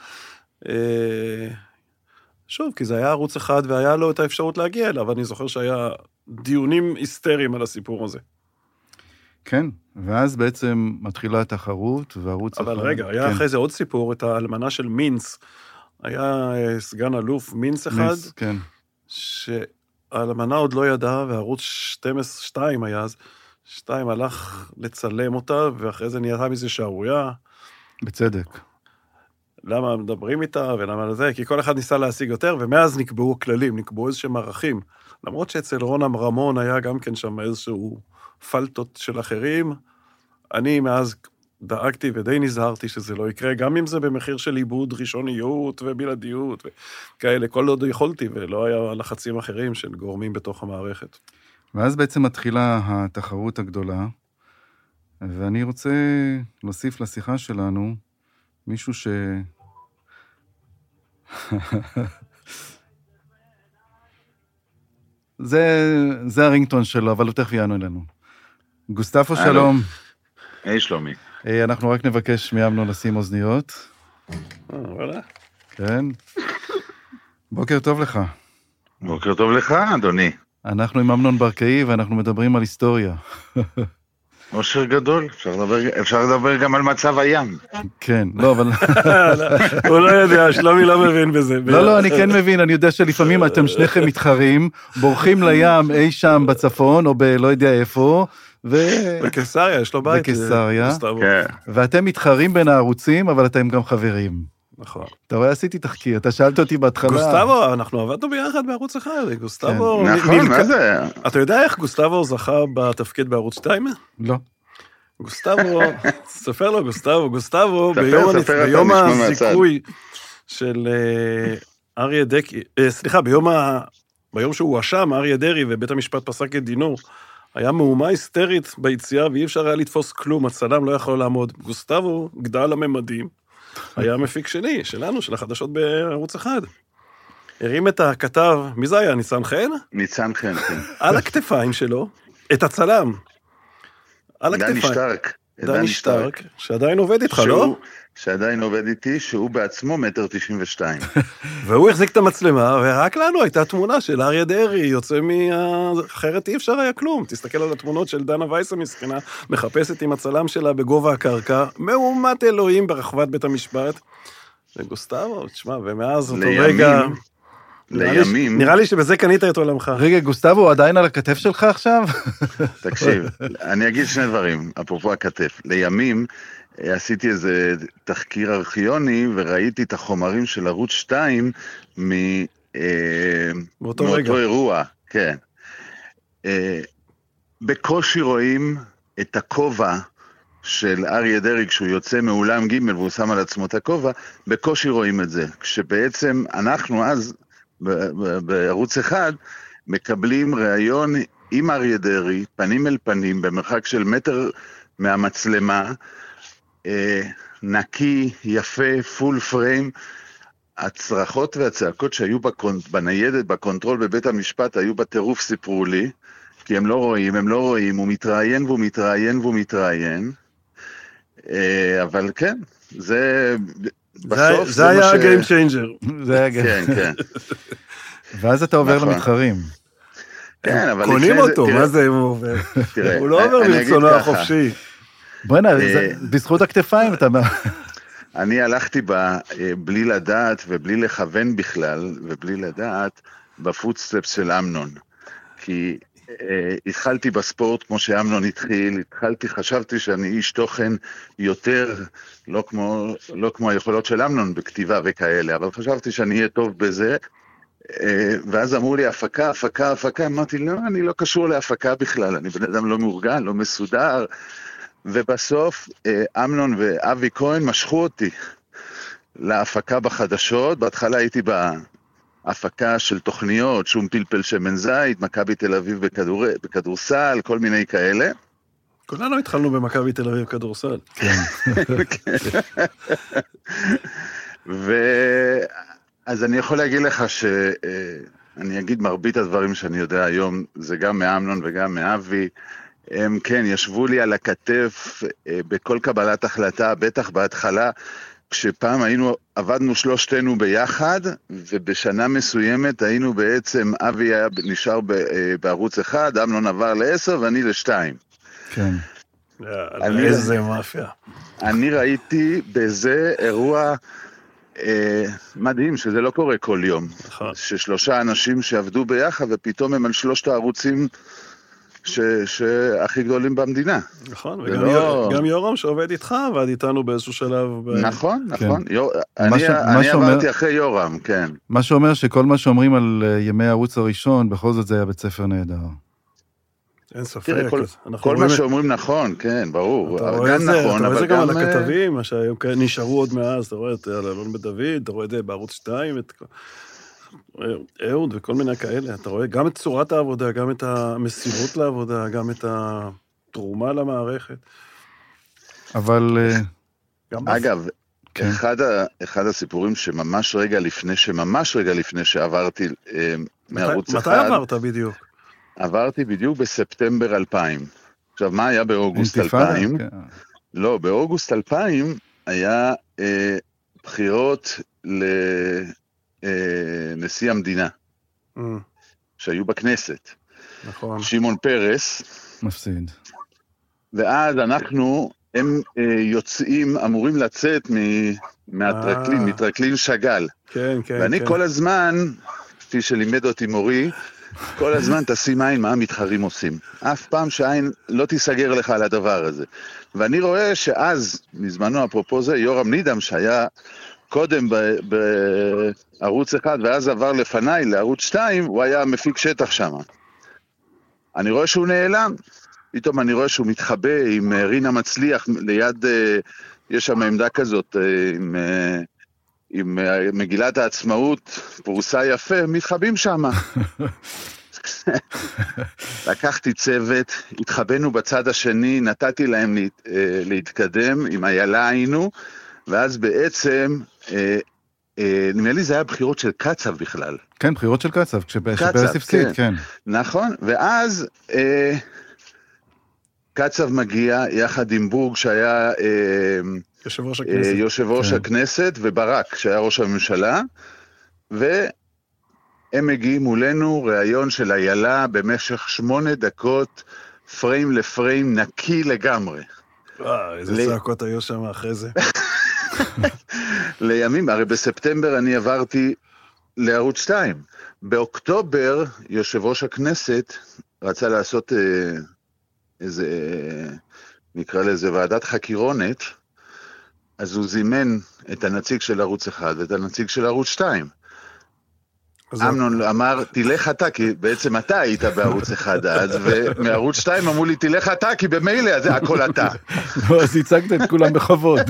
שוב, כי זה היה ערוץ אחד והיה לו את האפשרות להגיע אליו, אני זוכר שהיה דיונים היסטריים על הסיפור הזה. כן, ואז בעצם מתחילה התחרות, וערוץ אחד... אבל רגע, היה אחרי זה עוד סיפור, את האלמנה של מינץ, היה סגן אלוף מינץ אחד, כן. שהאלמנה עוד לא ידעה, וערוץ שתים עשרה שתיים היה אז, שתיים הלך לצלם אותה, ואחרי זה נהייתה מזה שערויה. בצדק. למה מדברים איתה, ולמה לזה? כי כל אחד ניסה להשיג יותר, ומאז נקבעו כללים, נקבעו איזשהם ערכים. למרות שאצל רונם רמון היה גם כן שם איזשהו פלטות של אחרים, אני מאז דאגתי ודי נזהרתי שזה לא יקרה, גם אם זה במחיר של עיבוד ראשוניות ובלעדיות וכאלה, כל עוד יכולתי, ולא היה לחצים אחרים של גורמים בתוך המערכת. ואז בעצם מתחילה התחרות הגדולה, ואני רוצה להוסיף לשיחה שלנו מישהו ש... זה, זה הרינגטון שלו, אבל הוא תכף יענו אלינו. גוסטפו, שלום. היי, שלומי. אנחנו רק נבקש מאמנון לשים אוזניות. וואלה. כן. בוקר טוב לך. בוקר טוב לך, אדוני. אנחנו עם אמנון ברקאי, ואנחנו מדברים על היסטוריה. אושר גדול, אפשר לדבר, אפשר לדבר גם על מצב הים. כן, לא, אבל... הוא לא יודע, שלומי לא מבין בזה. לא, לא, אני כן מבין, אני יודע שלפעמים אתם שניכם מתחרים, בורחים לים אי שם בצפון, או בלא יודע איפה, ו... בקיסריה, יש לו בית. בקיסריה, ואתם מתחרים בין הערוצים, אבל אתם גם חברים. נכון. אתה רואה, עשיתי תחקיר, אתה שאלת אותי בהתחלה. גוסטבו, אנחנו עבדנו ביחד בערוץ אחד, גוסטבו... נכון, מה זה? אתה יודע איך גוסטבו זכה בתפקיד בערוץ שתיים? לא. גוסטבו, ספר לו גוסטבו, גוסטבו ביום הזיכוי של אריה דקי, סליחה, ביום שהוא הואשם, אריה דרעי ובית המשפט פסק את דינו, היה מהומה היסטרית ביציאה ואי אפשר היה לתפוס כלום, הצלם לא יכול לעמוד. גוסטבו גדל הממדים, היה מפיק שלי, שלנו, של החדשות בערוץ אחד. הרים את הכתב, מי זה היה? ניצן חן? ניצן חן, כן. על הכתפיים שלו, את הצלם. על הכתפיים. דני שטרק. דני שטרק, שעדיין עובד איתך, לא? שעדיין עובד איתי, שהוא בעצמו מטר תשעים ושתיים. והוא החזיק את המצלמה, ורק לנו הייתה תמונה של אריה דרעי, יוצא מה... אחרת אי אפשר היה כלום. תסתכל על התמונות של דנה וייס המסכנה, מחפשת עם הצלם שלה בגובה הקרקע, מהומת אלוהים ברחבת בית המשפט. וגוסטבו, תשמע, ומאז אותו רגע... לימים... נראה לי שבזה קנית את עולמך. רגע, גוסטבו, הוא עדיין על הכתף שלך עכשיו? תקשיב, אני אגיד שני דברים, אפרופו הכתף. לימים עשיתי איזה תחקיר ארכיוני, וראיתי את החומרים של ערוץ שתיים מאותו אירוע. כן. בקושי רואים את הכובע של אריה דרעי, כשהוא יוצא מאולם ג' והוא שם על עצמו את הכובע, בקושי רואים את זה. כשבעצם אנחנו אז... בערוץ אחד, מקבלים ראיון עם אריה דרעי, פנים אל פנים, במרחק של מטר מהמצלמה, אה, נקי, יפה, פול פריים. הצרחות והצעקות שהיו בקונט, בניידת, בקונטרול בבית המשפט, היו בטירוף, סיפרו לי, כי הם לא רואים, הם לא רואים, הוא מתראיין והוא מתראיין והוא מתראיין. אה, אבל כן, זה... בסוף זה, זה היה הגיים צ'יינג'ר. זה היה הגיים. כן, כן. ואז אתה עובר למתחרים. כן, אבל... קונים אותו, מה זה אם הוא עובר? הוא לא עובר מרצונו החופשי. בוא'נה, בזכות הכתפיים אתה... אני הלכתי בלי לדעת ובלי לכוון בכלל, ובלי לדעת בפוטסטפס של אמנון. כי התחלתי בספורט כמו שאמנון התחיל, התחלתי, חשבתי שאני איש תוכן יותר, לא כמו, לא כמו היכולות של אמנון בכתיבה וכאלה, אבל חשבתי שאני אהיה טוב בזה, ואז אמרו לי, הפקה, הפקה, הפקה, אמרתי, לא, אני לא קשור להפקה בכלל, אני בן אדם לא מאורגן, לא מסודר, ובסוף אמנון ואבי כהן משכו אותי להפקה בחדשות, בהתחלה הייתי בה, הפקה של תוכניות, שום פלפל שמן זית, מכבי תל אביב בכדור, בכדורסל, כל מיני כאלה. כולנו התחלנו במכבי תל אביב בכדורסל. כן. ואז אני יכול להגיד לך שאני אגיד מרבית הדברים שאני יודע היום, זה גם מאמנון וגם מאבי, הם כן, ישבו לי על הכתף בכל קבלת החלטה, בטח בהתחלה, כשפעם היינו, עבדנו שלושתנו ביחד, ובשנה מסוימת היינו בעצם, אבי היה נשאר בערוץ אחד, אמנון עבר לעשר ואני לשתיים. כן. אני, איזה מאפיה. אני ראיתי בזה אירוע אה, מדהים, שזה לא קורה כל יום. נכון. ששלושה אנשים שעבדו ביחד, ופתאום הם על שלושת הערוצים, ש, שהכי גדולים במדינה. נכון, וגם לא... גם יורם שעובד איתך, ועד איתנו באיזשהו שלב. ב... נכון, נכון. כן. יור... אני, ש... אני שאומר... עברתי אחרי יורם, כן. מה שאומר שכל מה שאומרים על ימי הערוץ הראשון, בכל זאת זה היה בית ספר נהדר. אין ספק. תראה, כל, כל מה שאומרים נכון, כן, ברור. אתה רואה את זה, אתה רואה זה גם על הכתבים, מה שהיום נשארו עוד מאז, אתה רואה את אלון בדוד, אתה רואה את זה בערוץ שתיים, את... אהוד וכל מיני כאלה, אתה רואה גם את צורת העבודה, גם את המסירות לעבודה, גם את התרומה למערכת. אבל... אגב, אחד, ה, אחד הסיפורים שממש רגע לפני, שממש רגע לפני שעברתי מערוץ אחד... מתי עברת בדיוק? עברתי בדיוק בספטמבר אלפיים. עכשיו, מה היה באוגוסט אלפיים? לא, באוגוסט אלפיים היה אה, בחירות לנשיא המדינה, mm. שהיו בכנסת. נכון. שמעון פרס. מפסיד. ואז אנחנו, הם אה, יוצאים, אמורים לצאת מ, מהטרקלין, מטרקלין שגל. כן, כן, ואני כן. כל הזמן, כפי שלימד אותי מורי, כל הזמן תשים עין מה המתחרים עושים. אף פעם שהעין לא תיסגר לך על הדבר הזה. ואני רואה שאז, מזמנו אפרופו זה, יורם נידם, שהיה קודם בערוץ אחד, ואז עבר לפניי לערוץ שתיים, הוא היה מפיק שטח שם. אני רואה שהוא נעלם, פתאום אני רואה שהוא מתחבא עם רינה מצליח, ליד, יש שם עמדה כזאת, עם, עם מגילת העצמאות, פורסה יפה, מתחבאים שם. לקחתי צוות, התחבאנו בצד השני, נתתי להם להת, להתקדם, עם איילה היינו, ואז בעצם, נדמה לי זה היה בחירות של קצב בכלל. כן, בחירות של קצב, כשפרס הפסיד, כן. כן. נכון, ואז אה, קצב מגיע יחד עם בורג שהיה אה, יושב ראש הכנסת, אה, יושב ראש כן. הכנסת וברק שהיה ראש הממשלה, והם מגיעים מולנו ראיון של איילה במשך שמונה דקות, פריים לפריים, נקי לגמרי. וואו, איזה ל... צעקות היו שם אחרי זה. לימים, הרי בספטמבר אני עברתי לערוץ שתיים. באוקטובר, יושב ראש הכנסת רצה לעשות אה, איזה, נקרא לזה ועדת חקירונת, אז הוא זימן את הנציג של ערוץ אחד ואת הנציג של ערוץ שתיים. אמנון אמר, תלך אתה, כי בעצם אתה היית בערוץ אחד אז, ומערוץ שתיים אמרו לי, תלך אתה, כי במילא זה הכל אתה. אז הצגת את כולם בכבוד.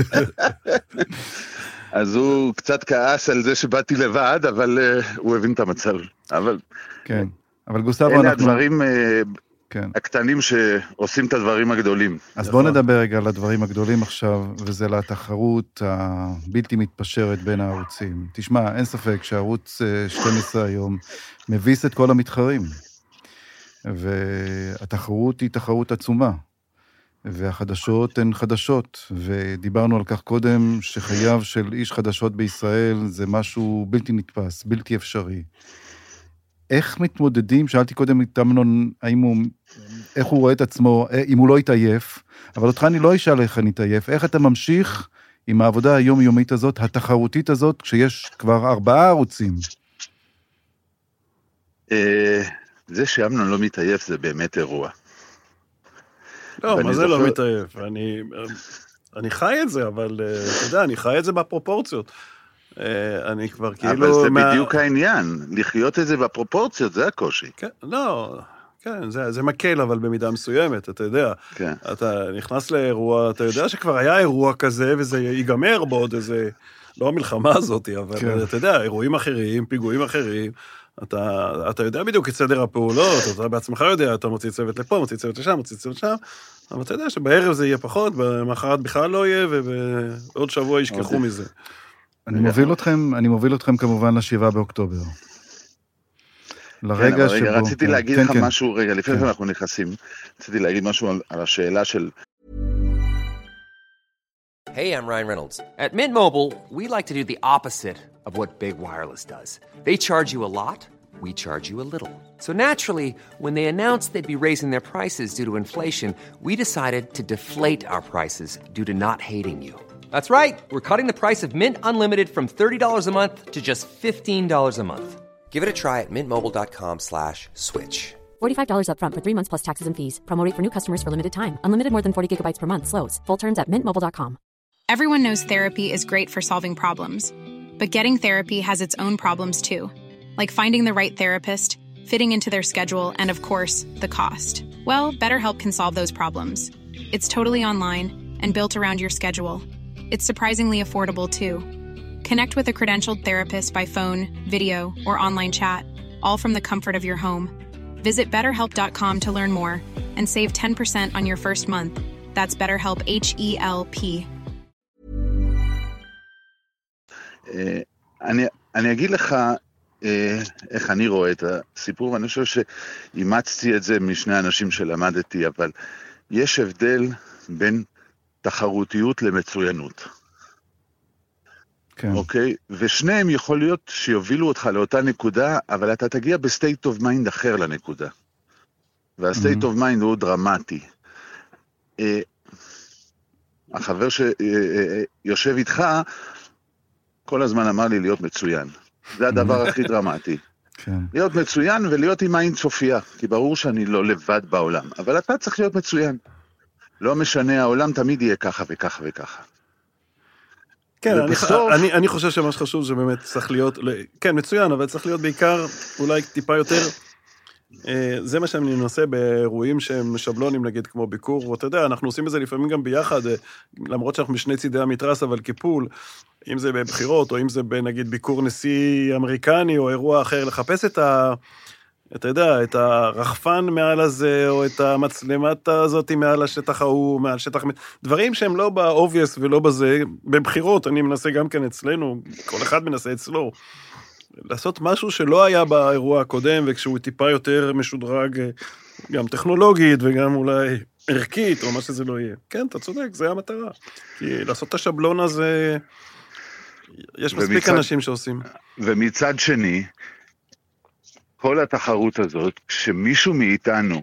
אז הוא קצת כעס על זה שבאתי לבד, אבל uh, הוא הבין את המצב. אבל כן, אבל גוסטבו, אלה אנחנו... הדברים uh, כן. הקטנים שעושים את הדברים הגדולים. אז בואו נדבר רגע על הדברים הגדולים עכשיו, וזה לתחרות הבלתי מתפשרת בין הערוצים. תשמע, אין ספק שערוץ שתים עשרה היום מביס את כל המתחרים, והתחרות היא תחרות עצומה. והחדשות הן חדשות, ודיברנו על כך קודם שחייו של איש חדשות בישראל זה משהו בלתי נתפס, בלתי אפשרי. איך מתמודדים, שאלתי קודם את אמנון, האם הוא, איך הוא רואה את עצמו, אם הוא לא יתעייף, אבל אותך אני לא אשאל איך אני אתעייף, איך אתה ממשיך עם העבודה היומיומית הזאת, התחרותית הזאת, כשיש כבר ארבעה ערוצים? זה שאמנון לא מתעייף זה באמת אירוע. לא, מה זה לא מתעייף? אני, אני חי את זה, אבל אתה יודע, אני חי את זה בפרופורציות. אני כבר כאילו... אבל זה בדיוק העניין, לחיות את זה בפרופורציות, זה הקושי. כן, לא, כן, זה, זה מקל, אבל במידה מסוימת, אתה יודע. כן. אתה נכנס לאירוע, אתה יודע שכבר היה אירוע כזה, וזה ייגמר בעוד איזה, לא המלחמה הזאת, אבל כן. אתה יודע, אירועים אחרים, פיגועים אחרים, אתה, אתה יודע בדיוק את סדר הפעולות, אתה בעצמך יודע, אתה מוציא צוות לפה, מוציא צוות לשם, מוציא צוות לשם, אבל אתה יודע שבערב זה יהיה פחות, במחרת בכלל לא יהיה, ובעוד שבוע ישכחו מזה. אני מוביל אתכם, אני מוביל אתכם כמובן לשבעה באוקטובר. לרגע שבו... רציתי להגיד לך משהו, רגע, לפני שאנחנו נכנסים, רציתי להגיד משהו על השאלה של... Hey, I'm Ryan Reynolds. At Mint Mobile, we like to do the opposite of what Big Wireless does. They charge you a lot, we charge you a little. So naturally, when they announced they'd be raising their prices due to inflation, we decided to deflate our prices due to not hating you. That's right. We're cutting the price of Mint Unlimited from thirty dollars a month to just fifteen dollars a month. Give it a try at mintmobile.com slash switch. forty-five dollars up front for three months plus taxes and fees. Promo rate for new customers for limited time. Unlimited more than forty gigabytes per month. Slows full terms at mint mobile dot com. Everyone knows therapy is great for solving problems. But getting therapy has its own problems too. Like finding the right therapist, fitting into their schedule, and of course, the cost. Well, BetterHelp can solve those problems. It's totally online and built around your schedule. It's surprisingly affordable, too. Connect with a credentialed therapist by phone, video, or online chat, all from the comfort of your home. Visit better help dot com to learn more and save ten percent on your first month. That's BetterHelp, H E L P. אני, אני אגיד לך איך אני רואה את הסיפור, ואני חושב שאימצתי את זה משני אנשים שלמדתי, אבל יש הבדל בין תחרותיות למצוינות. כן. אוקיי? ושניהם יכול להיות שיובילו אותך לאותה נקודה, אבל אתה תגיע בסטייט אוף מיינד אחר לנקודה. והסטייט אוף מיינד הוא דרמטי. החבר שיושב איתך, כל הזמן אמר לי להיות מצוין. זה הדבר הכי דרמטי. כן. להיות מצוין ולהיות עם העין צופיה, כי ברור שאני לא לבד בעולם, אבל אתה צריך להיות מצוין. לא משנה, העולם תמיד יהיה ככה וככה וככה. כן, ובסוף... אני, אני חושב שמה שחשוב זה באמת צריך להיות, כן, מצוין, אבל צריך להיות בעיקר אולי טיפה יותר, זה מה שאני מנסה באירועים שהם שבלונים, נגיד, כמו ביקור, ואתה יודע, אנחנו עושים את זה לפעמים גם ביחד, למרות שאנחנו משני צידי המתרס, אבל כיפול, אם זה בבחירות, או אם זה בנגיד ביקור נשיא אמריקני, או אירוע אחר, לחפש את ה... אתה יודע, את הרחפן מעל הזה, או את המצלמת הזאת מעל השטח ההוא, מעל שטח... דברים שהם לא באובייס ולא בזה, בבחירות, אני מנסה גם כן אצלנו, כל אחד מנסה אצלו, לעשות משהו שלא היה באירוע הקודם, וכשהוא טיפה יותר משודרג, גם טכנולוגית, וגם אולי ערכית, או מה שזה לא יהיה. כן, אתה צודק, זה המטרה. כי לעשות את השבלון הזה, יש מספיק ומצד... אנשים שעושים. ומצד שני, כל התחרות הזאת, כשמישהו מאיתנו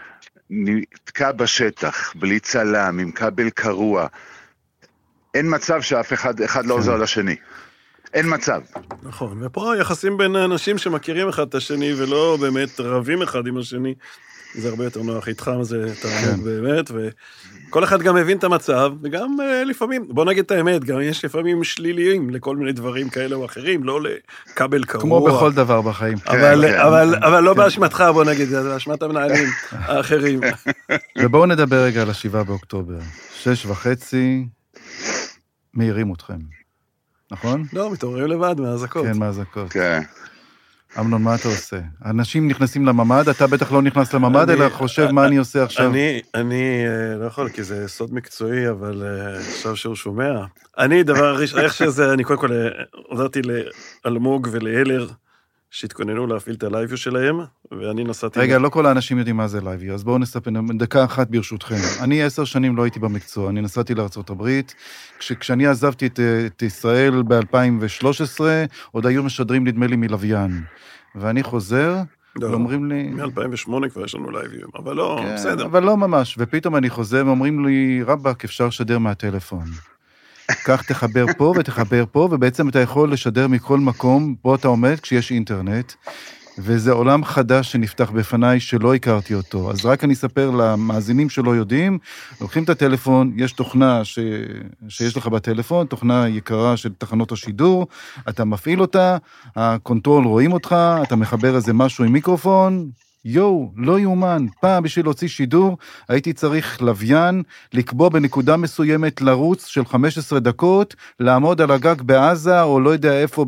נתקע בשטח, בלי צלם, עם כבל קרוע, אין מצב שאף אחד, אחד לא עוזר לשני. אין מצב. נכון, ופה היחסים בין האנשים שמכירים אחד את השני, ולא באמת רבים אחד עם השני, זה הרבה יותר נוח איתך, זה תענוג באמת, וכל אחד גם מבין את המצב, וגם לפעמים, בוא נגיד את האמת, גם יש לפעמים שליליים לכל מיני דברים כאלה או אחרים, לא לקבל קרוע. כמו בכל דבר בחיים. אבל לא באשמתך, בוא נגיד, זה באשמת המנהלים האחרים. ובואו נדבר רגע על השבעה באוקטובר. שש וחצי, מהירים אתכם. נכון? לא, מתעוררים לבד מהזקות. כן, מהזקות. כן. אמנון, מה אתה עושה? אנשים נכנסים לממד, אתה בטח לא נכנס לממד, אלא חושב מה אני עושה עכשיו. אני, אני לא יכול, כי זה סוד מקצועי, אבל עכשיו שהוא שומע. אני, דבר ראשון, איך שזה, אני קודם כל הודעתי לאלמוג ולאלר, שהתכוננו להפעיל את הלייביו שלהם, ואני נסעתי... רגע, לא כל האנשים יודעים מה זה לייביו, אז בואו נספר, דקה אחת ברשותכם. אני עשר שנים לא הייתי במקצוע, אני נסעתי לארצות הברית, כש, כשאני עזבתי את, את ישראל ב-אלפיים ושלוש עשרה, עוד היו משדרים נדמה לי מלוויין, ואני חוזר, לא, ואומרים לי... מ-אלפיים ושמונה כבר יש לנו לייביו, אבל לא, כן, בסדר. אבל לא ממש, ופתאום אני חוזר, ואומרים לי, רבק, אפשר לשדר מהטלפון. כך תחבר פה ותחבר פה, ובעצם אתה יכול לשדר מכל מקום, פה אתה עומד כשיש אינטרנט, וזה עולם חדש שנפתח בפניי שלא הכרתי אותו. אז רק אני אספר למאזינים שלא יודעים, לוקחים את הטלפון, יש תוכנה ש... שיש לך בטלפון, תוכנה יקרה של תחנות השידור, אתה מפעיל אותה, הקונטרול רואים אותך, אתה מחבר איזה משהו עם מיקרופון, יו, לא יומן, פעם בשביל להוציא שידור, הייתי צריך לוויין, לקבוע בנקודה מסוימת לרוץ של חמש עשרה דקות, לעמוד על הגג בעזה, או לא יודע איפה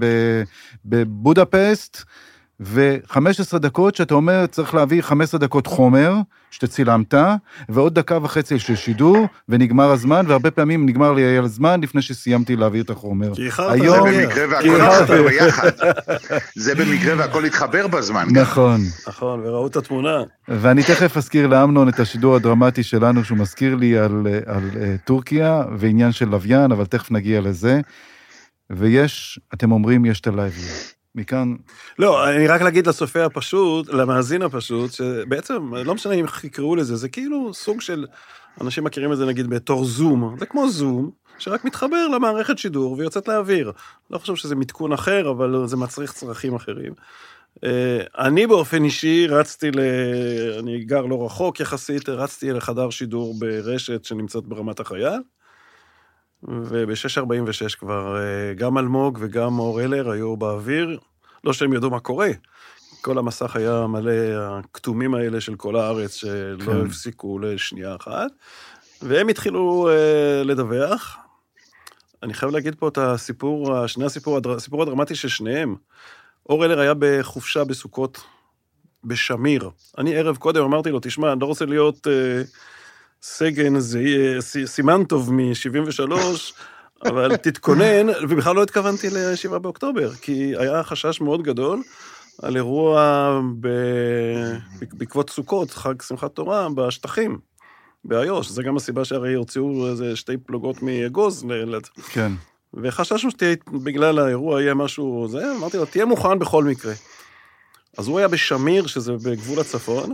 בבודפסט, ו-חמש עשרה דקות שאתה אומר, צריך להביא חמש עשרה דקות חומר, שתצילמת, ועוד דקה וחצי של שידור, ונגמר הזמן, והרבה פעמים נגמר לי הזמן, לפני שסיימתי להעביר את החומר. כי איחרת, זה במקרה והכל התחבר ביחד. זה במקרה והכל התחבר בזמן. נכון. נכון, וראו את התמונה. ואני תכף אזכיר לאמנון את השידור הדרמטי שלנו, שהוא מזכיר לי על, על טורקיה, ועניין של לוויין, אבל תכף נגיע לזה. ויש, אתם אומרים, יש את הלייב. מכאן... לא, אני רק להגיד לצופה הפשוט, למאזין הפשוט, שבעצם, לא משנה אם יקראו לזה, זה כאילו סוג של, אנשים מכירים את זה נגיד בתור זום, זה כמו זום, שרק מתחבר למערכת שידור ויוצאת לאוויר. לא חושב שזה מתקון אחר, אבל זה מצריך צרכים אחרים. אני באופן אישי רצתי ל... אני גר לא רחוק יחסית, רצתי לחדר שידור ברשת שנמצאת ברמת החייל, וב-שש ארבעים ושש כבר גם אלמוג וגם אור אלר היו באוויר, לא שהם ידעו מה קורה. כל המסך היה מלא הכתומים האלה של כל הארץ שלא כן. הפסיקו לשנייה אחת, והם התחילו לדווח. אני חייב להגיד פה את הסיפור, שני הסיפור, הסיפור הדרמטי של שניהם. אור אלר היה בחופשה בסוכות בשמיר. אני ערב קודם אמרתי לו, תשמע, אני לא רוצה להיות... סגן, זה יהיה סימן טוב מ-שבעים ושלוש, אבל תתכונן, ובכלל לא התכוונתי ל-שבעה באוקטובר, כי היה חשש מאוד גדול על אירוע בעקבות סוכות, חג שמחת תורה, בשטחים, באיו"ש, זה גם הסיבה שהרי הוציאו איזה שתי פלוגות מאגוז. כן. וחששנו שתהיה, בגלל האירוע יהיה משהו, זה, אמרתי לו, תהיה מוכן בכל מקרה. אז הוא היה בשמיר, שזה בגבול הצפון,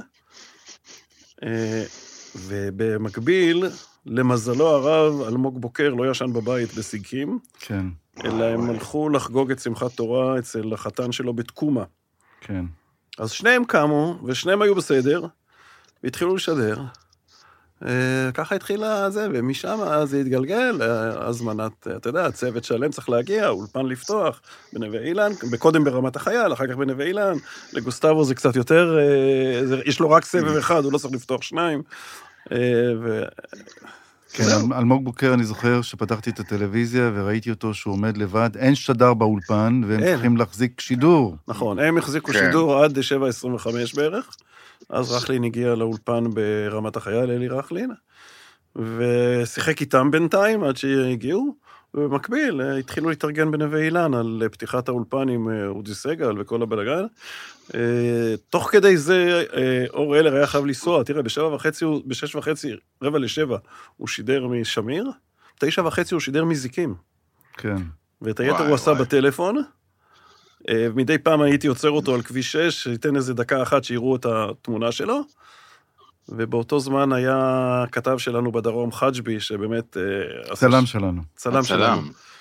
ובמקביל, למזלו הרב, אלמוג בוקר לא ישן בבית בסיקים, כן. אלא הם הלכו לחגוג את שמחת תורה אצל החתן שלו בתקומה. כן. אז שניהם קמו, ושניהם היו בסדר, והתחילו לשדר. ככה התחילה זה, ומשם זה התגלגל, הזמנת, אתה יודע, הצוות שלם צריך להגיע, אולפן לפתוח, בנווה אילן, בקודם ברמת החייל, אחר כך בנווה אילן, לגוסטבו זה קצת יותר, יש לו רק סבב אחד, הוא לא צריך לפתוח שניים, ו... כן, אלמוג בוקר, אני זוכר שפתחתי את הטלוויזיה וראיתי אותו שהוא עומד לבד, אין שדר באולפן, והם צריכים להחזיק שידור. נכון, הם החזיקו שידור עד שבע עשרים וחמש בערך, אז רחלין הגיע לאולפן ברמת החייל, אלי רחלין, ושיחק איתם בינתיים עד שהגיעו, ובמקביל התחילו להתארגן בנווה אילן על פתיחת האולפן עם אודי סגל וכל הבלגן. תוך כדי זה אור אלר היה חייב לנסוע, תראה, בשבע וחצי, בשש וחצי, רבע לשבע, הוא שידר משמיר, תשע וחצי הוא שידר מזיקים. כן. ואת היתר הוא עשה בטלפון, מדי פעם הייתי יוצר אותו על כביש שש, שייתן איזה דקה אחת שיראו את התמונה שלו, ובאותו זמן היה כתב שלנו בדרום חג'בי, שבאמת... צלם שלנו. צלם שלנו.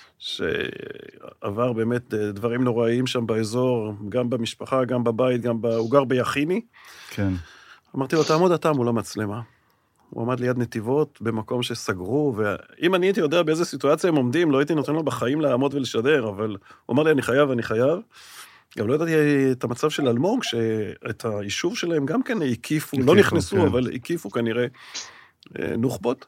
שעבר באמת דברים נוראיים שם באזור, גם במשפחה, גם בבית, גם ב... הוא גר ביחיני. כן. אמרתי לו, תעמוד אתה מול המצלמה. הוא עמד ליד נתיבות, במקום שסגרו, ואם אני הייתי יודע באיזה סיטואציה הם עומדים, לא הייתי נותן לו בחיים לעמוד ולשדר, אבל הוא אמר לי, אני חייב, אני חייב. גם לא ידעתי את המצב של אלמוג, שאת היישוב שלהם גם כן הקיפו, לא נכנסו, כן. אבל הקיפו כנראה נוחבות.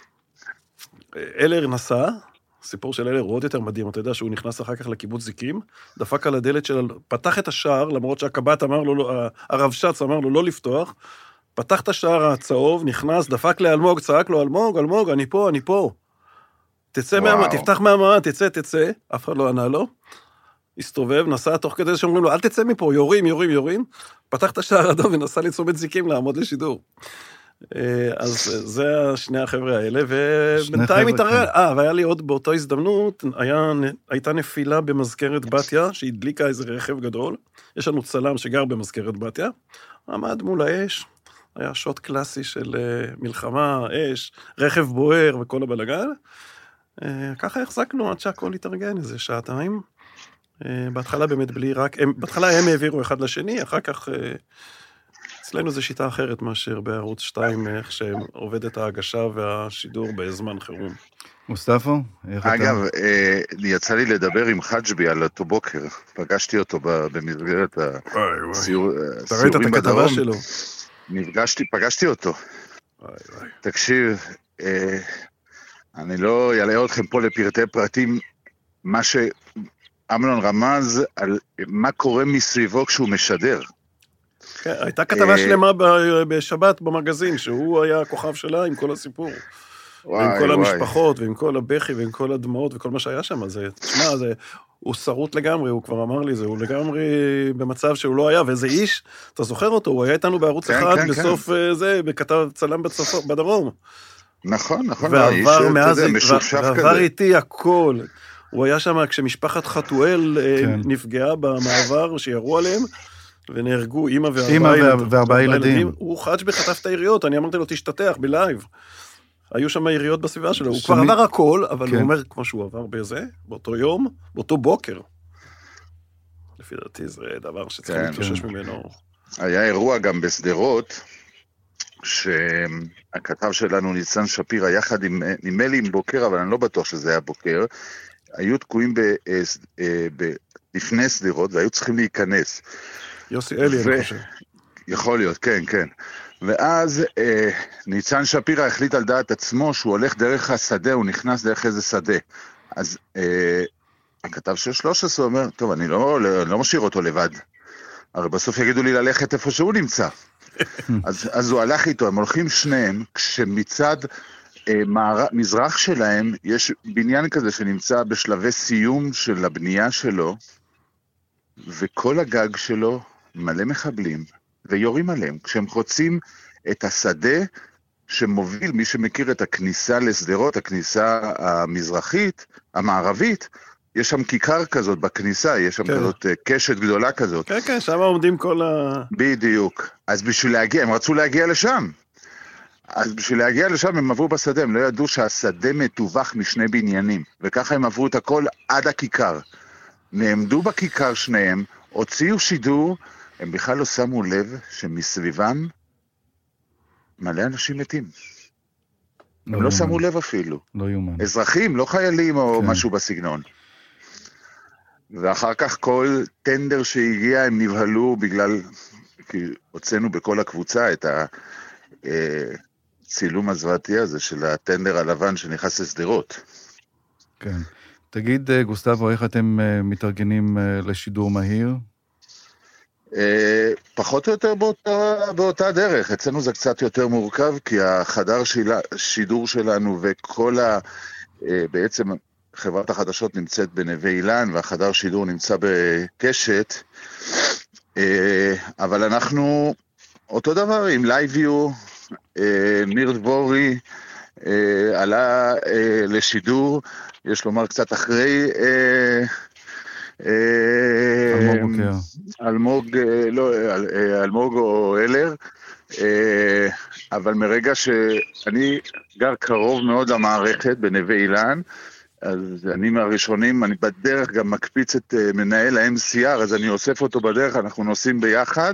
אלר נסע, סיפור של אלר הוא עוד יותר מדהים, אתה יודע שהוא נכנס אחר כך לקיבוץ זיקים, דפק על הדלת של, פתח את השער, למרות שהקב"ט אמר לו, הרב שץ אמר לו לא לפתוח, פתח את השער הצהוב, נכנס, דפק לאלמוג, צעק לו, אלמוג, אלמוג, אני פה, אני פה. תצא מהמען, תפתח מהמען, תצא, תצא, אף אחד לא ענה לו. הסתובב, נסע תוך כדי שאומרים לו, אל תצא מפה, יורים, יורים, יורים. פתח את השער אדום ונסע לצומת זיקים לעמוד לשידור. אז זה שני החבר'ה האלה, ובינתיים התערער, אה, והיה לי עוד באותה הזדמנות, היה, הייתה נפילה במזכרת בתיה, שהדליקה איזה רכב גדול. יש לנו צלם שגר במזכרת בתיה, עמד מול האש, היה שוט קלאסי של מלחמה, אש, רכב בוער וכל הבלגן. ככה החזקנו עד שהכל התארגן, איזה שעתיים. בהתחלה באמת בלי רק, בהתחלה הם העבירו אחד לשני, אחר כך אצלנו זו שיטה אחרת מאשר בערוץ שתיים, איך שעובדת ההגשה והשידור בזמן חירום. מוסטפו? אגב, יצא לי לדבר עם חג'בי על אותו בוקר, פגשתי אותו במסגרת הסיורים בדרום. נפגשתי, פגשתי אותו. תקשיב, אני לא אעלה אתכם פה לפרטי פרטים, מה שאמנון רמז על מה קורה מסביבו כשהוא משדר. הייתה כתבה שלמה בשבת במגזין, שהוא היה הכוכב שלה עם כל הסיפור. ועם כל המשפחות, ועם כל הבכי, ועם כל הדמעות, וכל מה שהיה שם. אז תשמע, זה, הוא שרוט לגמרי, הוא כבר אמר לי זה, הוא לגמרי במצב שהוא לא היה, ואיזה איש, אתה זוכר אותו, הוא היה איתנו בערוץ אחד, בסוף זה, בכתב צלם בדרום. נכון, נכון. ועבר מאז, ועבר איתי הכל. הוא היה שם, כשמשפחת חתואל נפגעה במעבר, שירו עליהם, ונהרגו אימא וארבעה ילדים. הוא חדש בחטף את העיריות, אני אמרתי לו, תשתתח בלייב. היו שם העיריות בסביבה שלו, הוא כבר עבר הכל, אבל הוא אומר, כמו שהוא עבר בזה, באותו יום, באותו בוקר. לפי דעתי זה דבר שצריך להתחושש ממנו. היה אירוע גם בסדרות, שהכתב שלנו ניצן שפירא, יחד עם, נדמה לי עם בוקר, אבל אני לא בטוח שזה היה בוקר, היו תקועים לפני סדרות, והיו צריכים להיכנס. יוסי אלי, אני חושב. יכול להיות, כן, כן. ואז אה, ניצן שפירא החליט על דעת עצמו שהוא הולך דרך השדה, הוא נכנס דרך איזה שדה. אז אה, הכתב של שלוש עשרה אומר, טוב, אני לא, לא, לא משאיר אותו לבד. הרי בסוף יגידו לי ללכת איפה שהוא נמצא. אז, אז הוא הלך איתו, הם הולכים שניהם, כשמצד אה, מער, מזרח שלהם יש בניין כזה שנמצא בשלבי סיום של הבנייה שלו, וכל הגג שלו מלא מחבלים. ויורים עליהם. כשהם חוצים את השדה, שמוביל, מי שמכיר את הכניסה לסדרות, הכניסה המזרחית, המערבית, יש שם כיכר כזאת בכניסה, יש שם כן. כזאת קשת גדולה כזאת. כן, כן, שם עומדים כל ה... בדיוק. אז בשביל להגיע, הם רצו להגיע לשם. אז בשביל להגיע לשם הם עברו בשדה, הם לא ידעו שהשדה מטווח משני בניינים, וככה הם עברו את הכל עד הכיכר. נעמדו בכיכר שניהם, הוציאו שידור, הם בכלל לא שמו לב שמסביבם מלא אנשים מתים. לא הם לא שמו לב אפילו. לא יומן. אזרחים, לא חיילים או כן. משהו בסגנון. ואחר כך כל טנדר שהגיע הם נבהלו בגלל, כי הוצאנו בכל הקבוצה את הצילום הזוועתי הזה של הטנדר הלבן שנכנס לסדרות. כן. תגיד, גוסטבו, איך אתם מתארגנים לשידור מהיר? פחות או יותר באותה, באותה דרך. אצלנו זה קצת יותר מורכב, כי החדר שידור שלנו וכל ה... בעצם חברת החדשות נמצאת בנווה אילן, והחדר שידור נמצא בקשת, אבל אנחנו אותו דבר עם לייביו, ניר דבורי עלה לשידור, יש לומר קצת אחרי... אלמוג בוקר. אלמוג, לא, אלמוג או אלר, אבל מרגע שאני גר קרוב מאוד למערכת בנווה אילן, אז אני מהראשונים, אני בדרך גם מקפיץ את מנהל ה-אם סי אר, אז אני אוסף אותו בדרך, אנחנו נוסעים ביחד,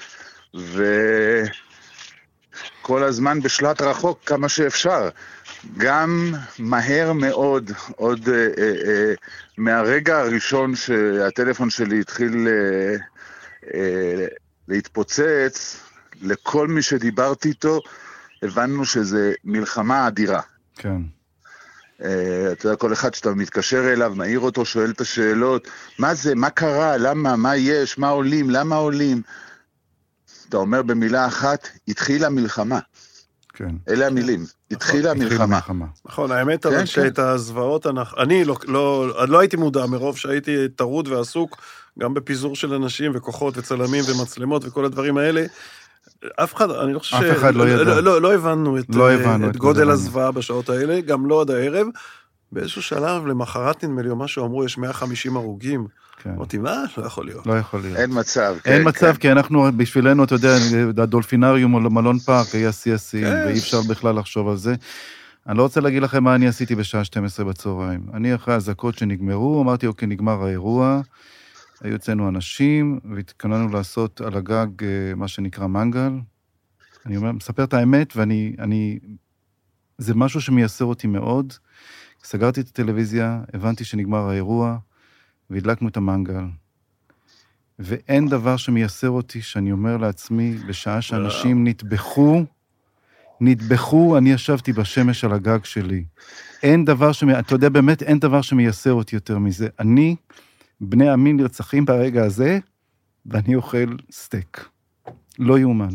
וכל הזמן בשלט רחוק כמה שאפשר. גם מהר מאוד, עוד אה, אה, מהרגע הראשון שהטלפון שלי התחיל אה, אה, להתפוצץ, לכל מי שדיברתי איתו, הבנו שזה מלחמה אדירה. כן. אה, אתה יודע, כל אחד שאתה מתקשר אליו, מעיר אותו, שואל את השאלות, מה זה, מה קרה, למה, מה יש, מה עולים, למה עולים? אתה אומר במילה אחת, התחילה מלחמה. כן. אלה המילים. התחילה המלחמה. נכון, האמת אבל שאת הזוועות, אני לא הייתי מודע מרוב שהייתי טרוד ועסוק, גם בפיזור של אנשים וכוחות וצלמים ומצלמות וכל הדברים האלה. אף אחד, אני לא חושב אף אחד לא ידע. לא הבנו את גודל הזוועה בשעות האלה, גם לא עד הערב. באיזשהו שלב, למחרת נדמה לי, או משהו אמרו, יש מאה וחמישים הרוגים. אמרתי, מה? לא יכול להיות. לא יכול להיות. אין מצב. אין מצב, כי אנחנו, בשבילנו, אתה יודע, הדולפינריום או מלון פארק היה שיא השיאים, ואי אפשר בכלל לחשוב על זה. אני לא רוצה להגיד לכם מה אני עשיתי בשעה שתים עשרה בצהריים. אני אחרי הזקות שנגמרו, אמרתי, אוקיי, נגמר האירוע, היו אצלנו אנשים, והתכוננו לעשות על הגג מה שנקרא מנגל. אני אומר, מספר את האמת, ואני, אני, זה משהו שמייסר אותי מאוד. סגרתי את הטלוויזיה, הבנתי שנגמר האירוע, והדלקנו את המנגל. ואין דבר שמייסר אותי, שאני אומר לעצמי, בשעה שאנשים נטבחו, נטבחו, אני ישבתי בשמש על הגג שלי. אין דבר שמי... אתה יודע, באמת אין דבר שמייסר אותי יותר מזה. אני, בני עמי נרצחים ברגע הזה, ואני אוכל סטייק. לא יאומן.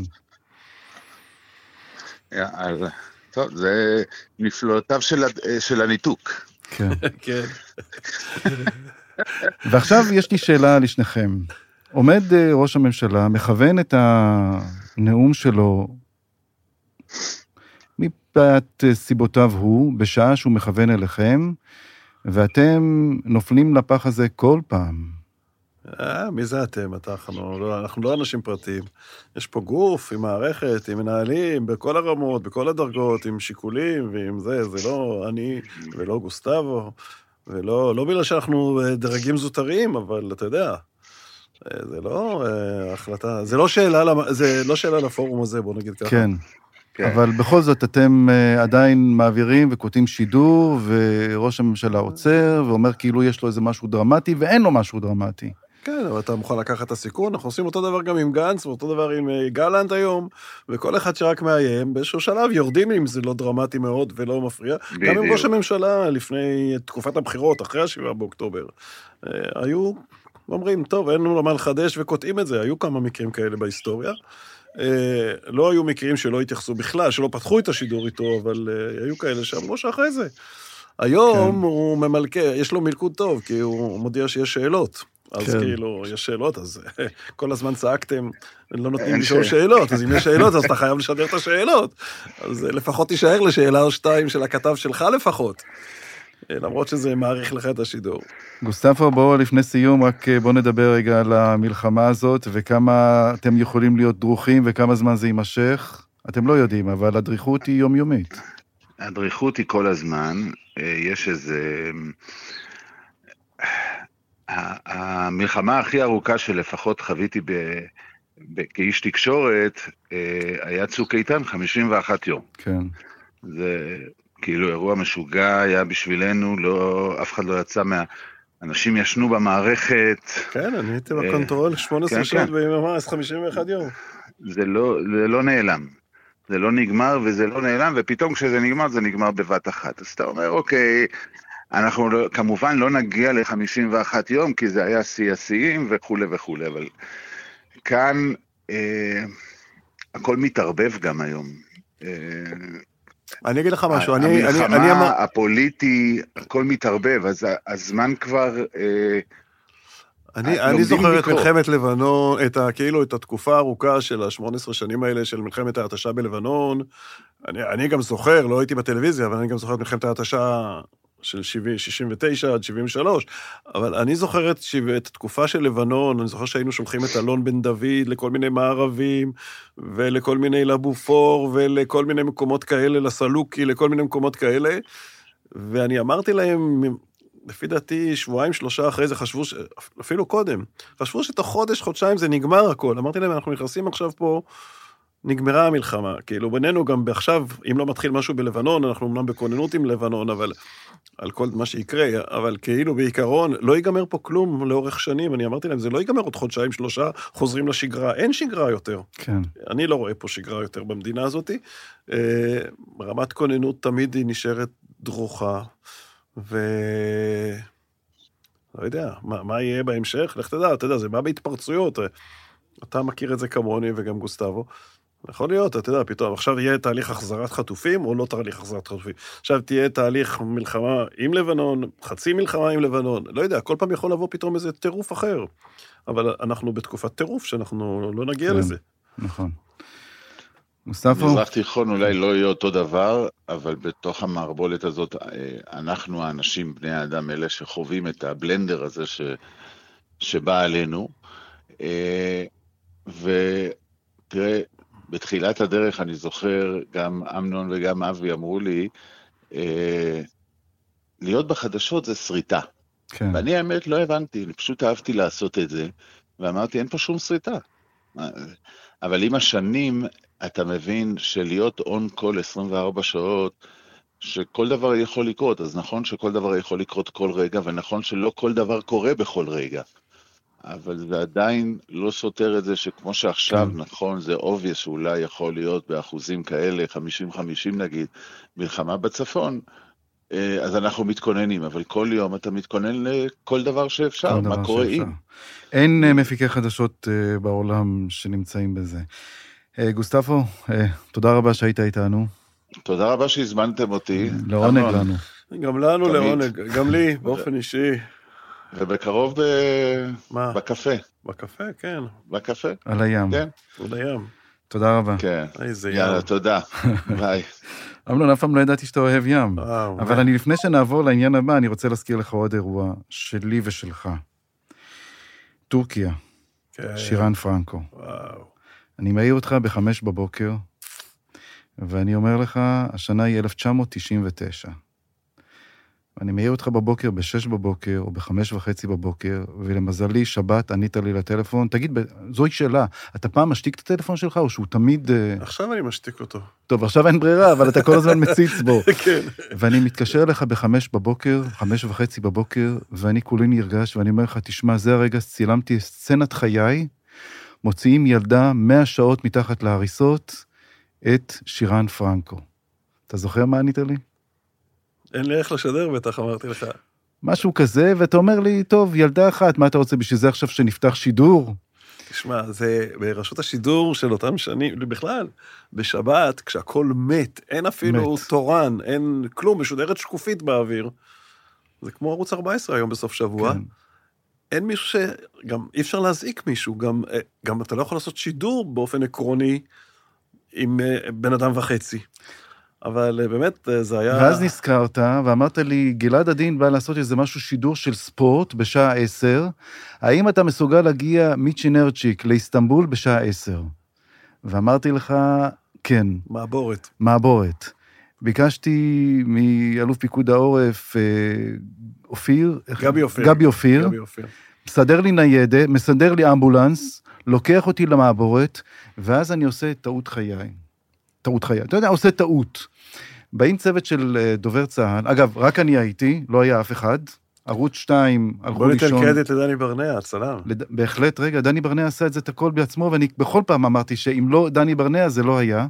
יאללה. טוב, זה נפלאותיו של, של הניתוק. כן. כן. ועכשיו יש לי שאלה לשניכם. עומד ראש הממשלה, מכוון את הנאום שלו, מפאת סיבותיו הוא, בשעה שהוא מכוון אליכם, ואתם נופלים לפח הזה כל פעם. אה, מי זה אתם? אנחנו לא, אנחנו לא אנשים פרטיים. יש פה גוף עם מערכת, עם מנהלים, בכל הרמות, בכל הדרגות, עם שיקולים, ועם זה, זה לא אני ולא גוסטבו, ולא, לא בגלל שאנחנו דרגים זוטרים, אבל אתה יודע, זה לא החלטה, זה לא שאלה, זה לא שאלה לפורום הזה, בוא נגיד ככה. כן. כן. אבל בכל זאת אתם עדיין מעבירים וכותבים שידור, וראש הממשלה עוצר, ואומר כאילו יש לו איזה משהו דרמטי, ואין לו משהו דרמטי. כן, אבל אתה מוכן לקחת את הסיכון, אנחנו עושים אותו דבר גם עם גנץ, ואותו דבר עם גלנט היום, וכל אחד שרק מאיים, באיזשהו שלב יורדים אם זה לא דרמטי מאוד ולא מפריע. בדיוק. גם עם ראש הממשלה לפני תקופת הבחירות, אחרי השבעה באוקטובר, היו אומרים, טוב, אין לנו מה לחדש וקוטעים את זה, היו כמה מקרים כאלה בהיסטוריה. לא היו מקרים שלא התייחסו בכלל, שלא פתחו את השידור איתו, אבל היו כאלה שאמרו שאחרי זה. היום הוא ממלכה, יש לו מלכוד טוב, כי הוא מודיע שיש שאלות. אז כאילו, יש שאלות, אז כל הזמן צעקתם, לא נותנים לשאול שאלות, אז אם יש שאלות, אז אתה חייב לשדר את השאלות. אז לפחות תישאר לשאלה או שתיים של הכתב שלך לפחות. למרות שזה מעריך לך את השידור. גוסטפו, בואו לפני סיום, רק בואו נדבר רגע על המלחמה הזאת, וכמה אתם יכולים להיות דרוכים, וכמה זמן זה יימשך. אתם לא יודעים, אבל הדריכות היא יומיומית. הדריכות היא כל הזמן. יש איזה... המלחמה הכי ארוכה שלפחות חוויתי ב... ב... כאיש תקשורת, היה צוק איתן, חמישים ואחת יום. כן. זה... כאילו אירוע משוגע היה בשבילנו, לא, אף אחד לא יצא מה... אנשים ישנו במערכת. כן, אני הייתי בקונטרול, שמונה עשרה שעות ביממה, אז חמישים ואחד יום. זה לא, זה לא נעלם. זה לא נגמר וזה לא נעלם, ופתאום כשזה נגמר, זה נגמר בבת אחת. אז אתה אומר, אוקיי, אנחנו לא, כמובן לא נגיע ל-חמישים ואחד יום, כי זה היה שיא השיאים וכו' וכו', אבל כאן אה, הכל מתערבב גם היום. אה, אני אגיד לך משהו, אני... המלחמה, אני, אני... הפוליטי, הכל מתערבב, אז הזמן כבר... אני, אני זוכר את מלחמת לבנון, את ה, כאילו, את התקופה הארוכה של ה-שמונה עשרה שנים האלה של מלחמת ההתשה בלבנון. אני, אני גם זוכר, לא הייתי בטלוויזיה, אבל אני גם זוכר את מלחמת ההתשה של שישים ותשע עד שבעים ושלוש, אבל אני זוכר את, את התקופה של לבנון, אני זוכר שהיינו שולחים את אלון בן דוד לכל מיני מערבים, ולכל מיני לבופור, ולכל מיני מקומות כאלה, לסלוקי, לכל מיני מקומות כאלה, ואני אמרתי להם, לפי דעתי, שבועיים, שלושה אחרי זה חשבו, ש... אפילו קודם, חשבו שתוך חודש, חודשיים זה נגמר הכל, אמרתי להם, אנחנו נכנסים עכשיו פה, נגמרה המלחמה, כאילו בינינו גם עכשיו, אם לא מתחיל משהו בלבנון, אנחנו אמנם בכוננות עם לבנון, אבל על כל מה שיקרה, אבל כאילו בעיקרון, לא ייגמר פה כלום לאורך שנים, אני אמרתי להם, זה לא ייגמר עוד חודשיים, שלושה, חוזרים לשגרה, אין שגרה יותר. כן. אני לא רואה פה שגרה יותר במדינה הזאת, רמת כוננות תמיד היא נשארת דרוכה, ו... לא יודע, מה, מה יהיה בהמשך? לך תדע, אתה יודע, זה בא בהתפרצויות, אתה מכיר את זה כמוני וגם גוסטבו, יכול להיות, אתה יודע, פתאום, עכשיו יהיה תהליך החזרת חטופים, או לא תהליך החזרת חטופים. עכשיו תהיה תהליך מלחמה עם לבנון, חצי מלחמה עם לבנון, לא יודע, כל פעם יכול לבוא פתאום איזה טירוף אחר. אבל אנחנו בתקופת טירוף, שאנחנו לא נגיע כן, לזה. נכון. גוסטפו? מזרח תיכון אולי לא יהיה אותו דבר, אבל בתוך המערבולת הזאת, אנחנו האנשים, בני האדם, אלה שחווים את הבלנדר הזה ש... שבא עלינו, ותראה, בתחילת הדרך אני זוכר, גם אמנון וגם אבי אמרו לי, אה, להיות בחדשות זה שריטה. כן. ואני האמת לא הבנתי, אני פשוט אהבתי לעשות את זה, ואמרתי, אין פה שום שריטה. אבל עם השנים, אתה מבין שלהיות און קול עשרים וארבע שעות, שכל דבר יכול לקרות, אז נכון שכל דבר יכול לקרות כל רגע, ונכון שלא כל דבר קורה בכל רגע. אבל זה עדיין לא סותר את זה שכמו שעכשיו, כן. נכון, זה obvious שאולי יכול להיות באחוזים כאלה, חמישים חמישים נגיד, מלחמה בצפון, אז אנחנו מתכוננים, אבל כל יום אתה מתכונן לכל דבר שאפשר, מה דבר קורה שאפשר. אם? אין מפיקי חדשות בעולם שנמצאים בזה. גוסטפו, תודה רבה שהיית איתנו. תודה רבה שהזמנתם אותי. לעונג לנו. גם לנו לעונג, גם לי, באופן אישי. ובקרוב ב... בקפה. בקפה, כן. בקפה. על הים. כן. על הים. תודה רבה. כן. איזה ים. יאללה, תודה. ביי. אמנון, אף פעם לא ידעתי שאתה אוהב ים. אבל אני לפני שנעבור לעניין הבא, אני רוצה להזכיר לך עוד אירוע שלי ושלך. טורקיה. שירן פרנקו. וואו. אני מעיר אותך בחמש בבוקר, ואני אומר לך, השנה היא אלף תשע מאות תשעים ותשע. אני מעיר אותך בבוקר, בשש בבוקר, או בחמש וחצי בבוקר, ולמזלי, שבת, ענית לי לטלפון. תגיד, זוהי שאלה, אתה פעם משתיק את הטלפון שלך, או שהוא תמיד... עכשיו אני משתיק אותו. טוב, עכשיו אין ברירה, אבל אתה כל הזמן מציץ בו. כן. ואני מתקשר לך בחמש בבוקר, חמש וחצי בבוקר, ואני כולי נרגש, ואני אומר לך, תשמע, זה הרגע, צילמתי סצנת חיי, מוציאים ילדה מאה שעות מתחת להריסות, את שירן פרנקו. אתה זוכר מה ענית לי? אין לי איך לשדר בטח, אמרתי לך. משהו כזה, ואתה אומר לי, טוב, ילדה אחת, מה אתה רוצה בשביל זה עכשיו שנפתח שידור? תשמע, זה ברשות השידור של אותם שנים, בכלל, בשבת, כשהכל מת, אין אפילו מת. תורן, אין כלום, משודרת שקופית באוויר. זה כמו ערוץ ארבע עשרה היום בסוף שבוע. כן. אין מישהו ש... גם אי אפשר להזעיק מישהו, גם, גם אתה לא יכול לעשות שידור באופן עקרוני עם בן אדם וחצי. אבל באמת זה היה... ואז נזכרת, ואמרת לי, גלעד עדין בא לעשות איזה משהו שידור של ספורט בשעה עשר, האם אתה מסוגל להגיע מצ'ינרצ'יק לאיסטנבול בשעה עשר? ואמרתי לך, כן. מעבורת. מעבורת. ביקשתי מאלוף פיקוד העורף, אופיר, גבי אופיר. גבי אופיר. גבי אופיר. מסדר לי ניידת, מסדר לי אמבולנס, לוקח אותי למעבורת, ואז אני עושה טעות חיי. טעות חיי. אתה יודע, עושה טעות. באים צוות של דובר צה"ל, אגב, רק אני הייתי, לא היה אף אחד, ערוץ שתיים, הלכו לישון. בוא ניתן קרדיט לדני ברנע, הצלם. לד... בהחלט, רגע, דני ברנע עשה את זה את הכל בעצמו, ואני בכל פעם אמרתי שאם לא דני ברנע, זה לא היה.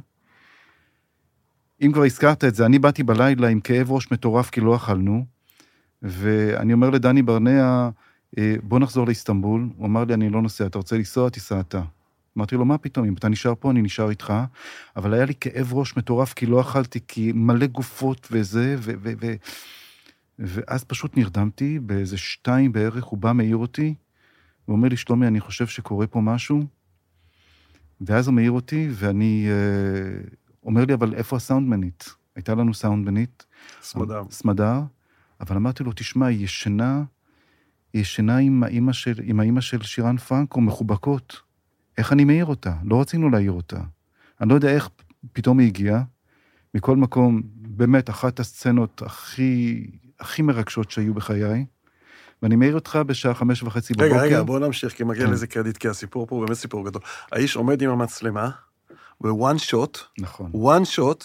אם כבר הזכרת את זה, אני באתי בלילה עם כאב ראש מטורף, כי לא אכלנו, ואני אומר לדני ברנע, בוא נחזור לאיסטנבול, הוא אמר לי, אני לא נוסע, אתה רוצה לנסוע, תיסע אתה. אמרתי לו, מה פתאום, אם אתה נשאר פה, אני נשאר איתך, אבל היה לי כאב ראש מטורף, כי לא אכלתי, כי מלא גופות וזה, ו... ו... ו... ואז פשוט נרדמתי, באיזה שתיים בערך, הוא בא, מעיר אותי, הוא אומר לי, שלומי, אני חושב שקורה פה משהו, ואז הוא מעיר אותי, ואני אה, אומר לי, אבל איפה הסאונדמנית? הייתה לנו סאונדמנית. סמדר. סמדר, אבל אמרתי לו, תשמע, היא ישנה, היא ישנה עם האמא של, עם האמא של שירן פרנקו, מחובקות. איך אני מעיר אותה? לא רצינו להעיר אותה. אני לא יודע איך פתאום היא הגיעה, מכל מקום, באמת, אחת הסצנות הכי... הכי מרגשות שהיו בחיי, ואני מעיר אותך בשעה חמש וחצי בבוקר. רגע, רגע, בוא נמשיך, כי מגיע לזה קרדיט, כי הסיפור פה הוא באמת סיפור גדול. האיש עומד עם המצלמה, ו-one shot, נכון. one shot,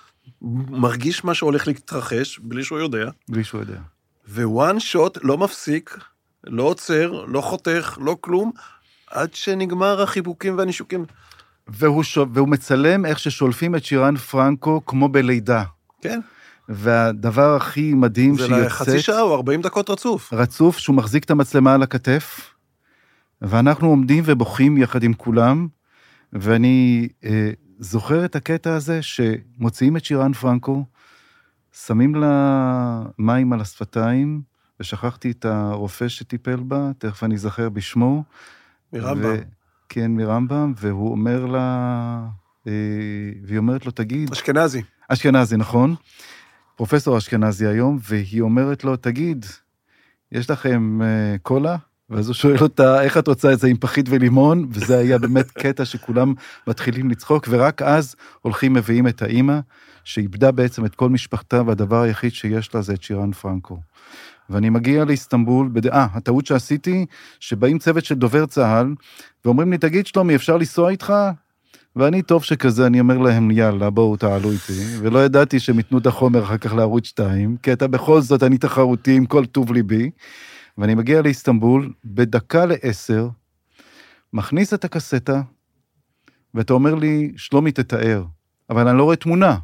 מרגיש מה שהולך להתרחש, בלי שהוא יודע. בלי שהוא יודע. ו-one shot לא מפסיק, לא עוצר, לא חותך, לא כלום, עד שנגמר החיבוקים והנישוקים. והוא, ש... והוא מצלם איך ששולפים את שירן פרנקו כמו בלידה. כן. והדבר הכי מדהים שיוצאת... זה לחצי שעה או ארבעים דקות רצוף. רצוף, שהוא מחזיק את המצלמה על הכתף, ואנחנו עומדים ובוכים יחד עם כולם, ואני אה, זוכר את הקטע הזה שמוציאים את שירן פרנקו, שמים לה מים על השפתיים, ושכחתי את הרופא שטיפל בה, תכף אני זכר בשמו. מרמב"ם. ו... כן, מרמב"ם, והוא אומר לה, אה, והיא אומרת לו, תגיד... אשכנזי. אשכנזי, נכון? פרופסור אשכנזי היום, והיא אומרת לו, תגיד, יש לכם uh, קולה? ואז הוא שואל אותה, איך את רוצה את זה עם פחית ולימון? וזה היה באמת קטע שכולם מתחילים לצחוק, ורק אז הולכים מביאים את האמא, שאיבדה בעצם את כל משפחתה, והדבר היחיד שיש לה זה את שירן פרנקו. ואני מגיע לאיסטנבול, אה, הטעות שעשיתי, שבאים צוות של דובר צהל, ואומרים לי, תגיד שלומי, אפשר לנסוע איתך? ואני טוב שכזה, אני אומר להם, יאללה, בואו תעלו איתי, ולא ידעתי שהם יתנו את החומר אחר כך לערוץ שתיים, כי אתה בכל זאת, אני תחרותי עם כל טוב ליבי, ואני מגיע לאיסטנבול, בדקה לעשר, מכניס את הקסטה, ואתה אומר לי, שלומי תתאר, אבל אני לא רואה תמונה.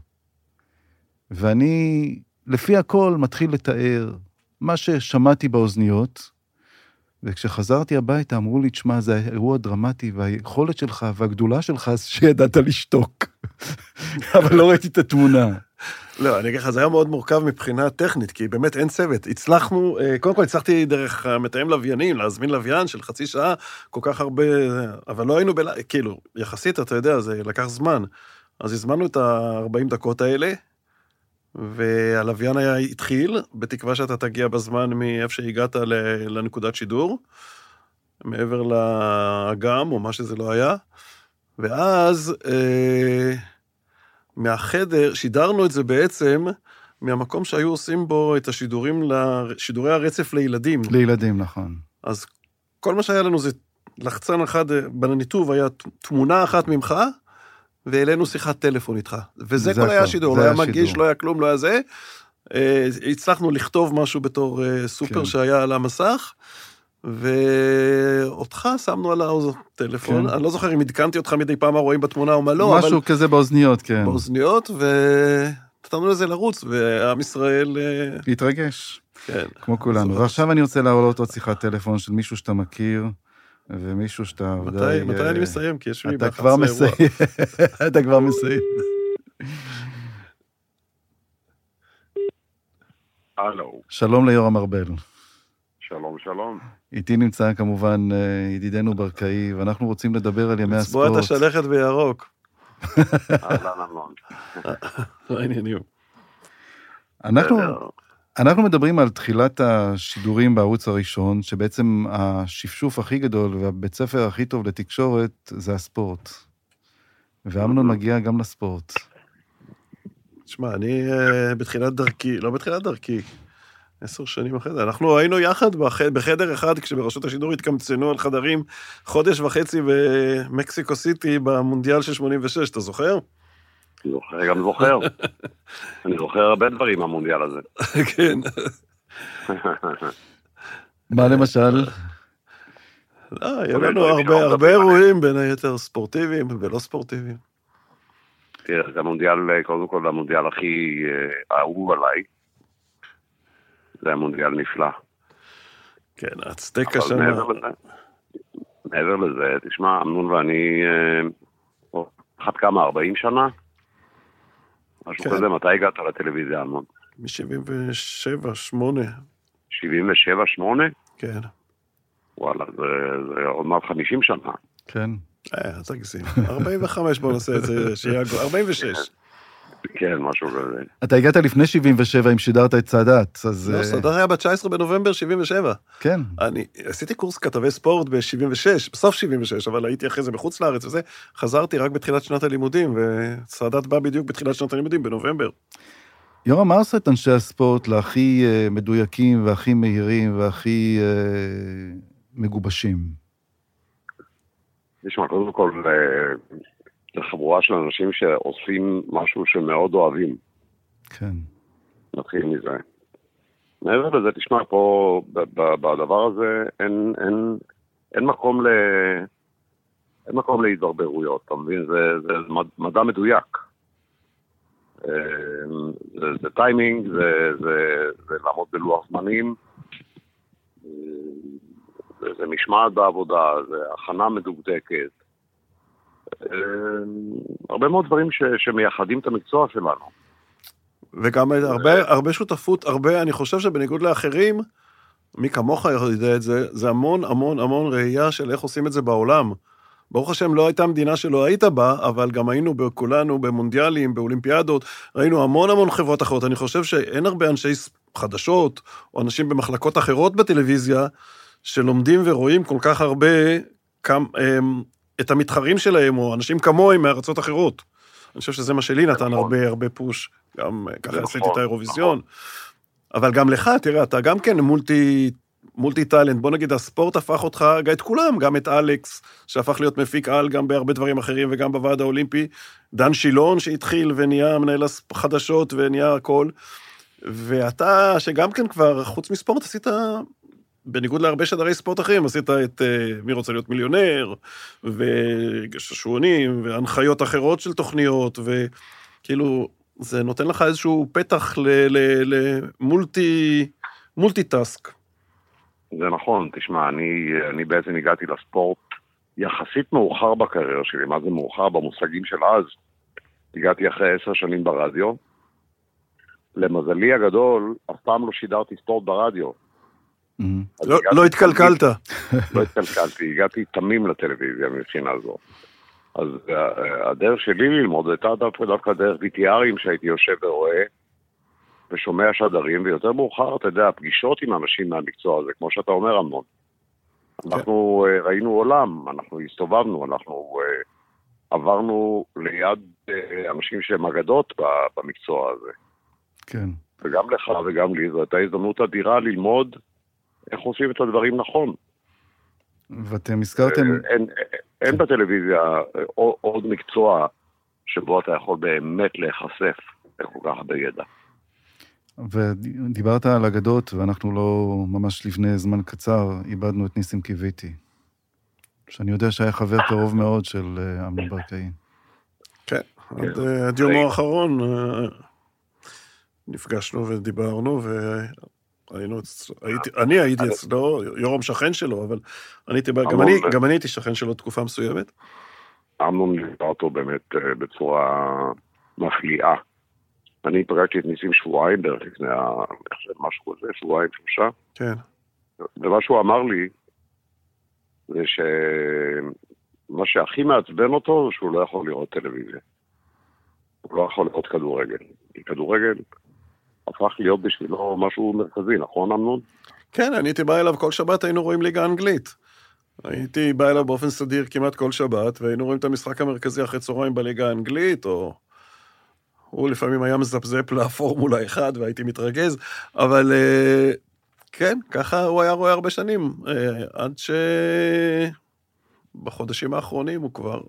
ואני, לפי הכל, מתחיל לתאר מה ששמעתי באוזניות, וכשחזרתי הביתה, אמרו לי, תשמע, זה אירוע דרמטי, והיכולת שלך והגדולה שלך, שידעת לשתוק. אבל לא ראיתי את התמונה. לא, אני אגיד לך, זה היה מאוד מורכב מבחינה טכנית, כי באמת אין צוות. הצלחנו, קודם כל הצלחתי דרך מתאם לוויינים, להזמין לוויין של חצי שעה, כל כך הרבה, אבל לא היינו, בלה, כאילו, יחסית, אתה יודע, זה לקח זמן. אז הזמנו את ה-ארבעים דקות האלה, והלוויין היה התחיל, בתקווה שאתה תגיע בזמן מאיפה שהגעת לנקודת שידור, מעבר לאגם, או מה שזה לא היה, ואז אה, מהחדר, שידרנו את זה בעצם, מהמקום שהיו עושים בו את השידורים, שידורי הרצף לילדים. לילדים, נכון. אז כל מה שהיה לנו זה לחצן אחד, בניתוב היה תמונה אחת ממך, ואלינו שיחת טלפון איתך. וזה כל היה שידור, לא היה מגיש, לא היה כלום, לא היה זה. הצלחנו לכתוב משהו בתור סופר שהיה על המסך, ואותך שמנו על הטלפון. אני לא זוכר אם עדכנתי אותך מדי פעם מה רואים בתמונה או מה לא. משהו כזה באוזניות, כן. באוזניות, ונתנו לזה לרוץ, ועם ישראל... להתרגש. כן. כמו כולנו. ועכשיו אני רוצה להעלות עוד שיחת טלפון של מישהו שאתה מכיר, ומישהו שאתה... מתי, מתי אני מסיים? כי יש לי אתה כבר מסיים. אתה כבר מסיים. הלו. שלום ליורם ארבל. שלום, שלום. איתי נמצא כמובן ידידנו ברקאי, ואנחנו רוצים לדבר על ימי הספורט. לצבוע את השלכת בירוק. אהלן אמנון. לא עניינים. אנחנו... אנחנו מדברים על תחילת השידורים בערוץ הראשון, שבעצם השפשוף הכי גדול והבית ספר הכי טוב לתקשורת זה הספורט. ואמנון מגיע גם לספורט. תשמע, אני בתחילת דרכי, לא בתחילת דרכי, עשר שנים אחרי זה, אנחנו היינו יחד בחדר אחד, כשברשות השידור התקמצנו על חדרים חודש וחצי במקסיקו סיטי במונדיאל של שמונים ושש, אתה זוכר? זוכר, גם זוכר. אני זוכר הרבה דברים מהמונדיאל הזה. כן. מה למשל? לא, היו לנו הרבה אירועים, בין היתר ספורטיביים ולא ספורטיביים. תראה, זה המונדיאל, קודם כל, המונדיאל הכי אהוב עליי. זה המונדיאל נפלא. כן, הצטקה שם. מעבר לזה, תשמע, אמנון ואני, אחת כמה, ארבעים שנה? משהו כזה, מתי הגעת לטלוויזיה, אמנון? מ-שבעים ושבע, שמונה. שבעים ושבע, שמונה? כן. וואלה, זה עוד מעט חמישים שנה. כן. אה, תגזים. ארבעים וחמש, בוא נעשה את זה, שיהיה ארבעים ושש. כן, משהו כזה. אתה הגעת לפני שבעים ושבע, אם שידרת את סאדאת, אז... לא, סאדאת היה ב-תשעה עשר בנובמבר שבעים ושבע. כן. אני עשיתי קורס כתבי ספורט ב-שבעים ושש, בסוף שבעים ושש, אבל הייתי אחרי זה בחוץ לארץ וזה, חזרתי רק בתחילת שנת הלימודים, וסאדאת בא בדיוק בתחילת שנת הלימודים, בנובמבר. יורם, מה עושה את אנשי הספורט להכי מדויקים, והכי מהירים, והכי מגובשים? תשמע, קודם כל... זה חבורה של אנשים שעושים משהו שמאוד אוהבים. כן. נתחיל מזה. מעבר לזה, תשמע, פה, בדבר הזה, אין, אין, אין מקום ל... אין מקום להתברברויות, אתה מבין? זה, זה מדע מדויק. זה, זה טיימינג, זה, זה, זה לעמוד בלוח זמנים, זה, זה משמעת בעבודה, זה הכנה מדוקדקת. הרבה מאוד דברים ש, שמייחדים את המקצוע שלנו. וגם הרבה, הרבה שותפות, הרבה, אני חושב שבניגוד לאחרים, מי כמוך יודע את זה, זה המון המון המון ראייה של איך עושים את זה בעולם. ברוך השם לא הייתה מדינה שלא היית בה, אבל גם היינו בכולנו, במונדיאלים, באולימפיאדות, ראינו המון המון חברות אחרות. אני חושב שאין הרבה אנשי חדשות, או אנשים במחלקות אחרות בטלוויזיה, שלומדים ורואים כל כך הרבה כמה... את המתחרים שלהם, או אנשים כמוהם מארצות אחרות. אני חושב שזה מה שלי נתן הרבה, הרבה פוש. גם ככה עשיתי את האירוויזיון. אבל גם לך, תראה, אתה גם כן מולטי, מולטי טלנט. בוא נגיד, הספורט הפך אותך, את כולם, גם את אלכס, שהפך להיות מפיק על, גם בהרבה דברים אחרים, וגם בוועד האולימפי. דן שילון שהתחיל ונהיה מנהל חדשות, ונהיה הכל. ואתה, שגם כן כבר, חוץ מספורט, עשית... בניגוד להרבה שדרי ספורט אחרים, עשית את uh, מי רוצה להיות מיליונר, וששועונים, והנחיות אחרות של תוכניות, וכאילו, זה נותן לך איזשהו פתח למולטי, מולטי-טאסק. זה נכון, תשמע, אני, אני בעצם הגעתי לספורט יחסית מאוחר בקריירה שלי, מה זה מאוחר במושגים של אז? הגעתי אחרי עשר שנים ברדיו, למזלי הגדול, אף פעם לא שידרתי ספורט ברדיו, לא התקלקלת. לא התקלקלתי, הגעתי תמים לטלוויזיה מבחינה זו. אז הדרך שלי ללמוד הייתה דווקא דרך וי טי ארים שהייתי יושב ורואה ושומע שדרים, ויותר מאוחר, אתה יודע, הפגישות עם אנשים מהמקצוע הזה, כמו שאתה אומר, אמנון. אנחנו ראינו עולם, אנחנו הסתובבנו, אנחנו עברנו ליד אנשים שהם אגדות במקצוע הזה. כן. וגם לך וגם לי, זו הייתה הזדמנות אדירה ללמוד איך עושים את הדברים נכון. ואתם הזכרתם... אין, אין בטלוויזיה עוד מקצוע שבו אתה יכול באמת להיחשף כל כך הרבה ידע. ודיברת על אגדות, ואנחנו לא ממש לפני זמן קצר איבדנו את ניסים קיוויתי, שאני יודע שהיה חבר קרוב מאוד של אמנון ברקאי. כן, עד יום האחרון נפגשנו ודיברנו, ואני הייתי אצלו, יורם שכן שלו, אבל גם אני הייתי שכן שלו תקופה מסוימת. אמנון ליווה אותו באמת בצורה מפליאה. אני פגשתי את ניסים שבועיים בערך לפני משהו כזה, שבועיים, שלושה. כן. ומה שהוא אמר לי, זה שמה שהכי מעצבן אותו, זה שהוא לא יכול לראות טלוויזיה. הוא לא יכול לראות כדורגל. כי כדורגל הפך להיות בשבילו משהו מרכזי, נכון, אמנון? כן, אני הייתי בא אליו כל שבת, היינו רואים ליגה אנגלית. הייתי בא אליו באופן סדיר כמעט כל שבת, והיינו רואים את המשחק המרכזי אחרי צהריים בליגה האנגלית, או... הוא לפעמים היה מזפזפ לפורמולה אחד, והייתי מתרגז, אבל כן, ככה הוא היה רואה הרבה שנים, עד שבחודשים האחרונים הוא כבר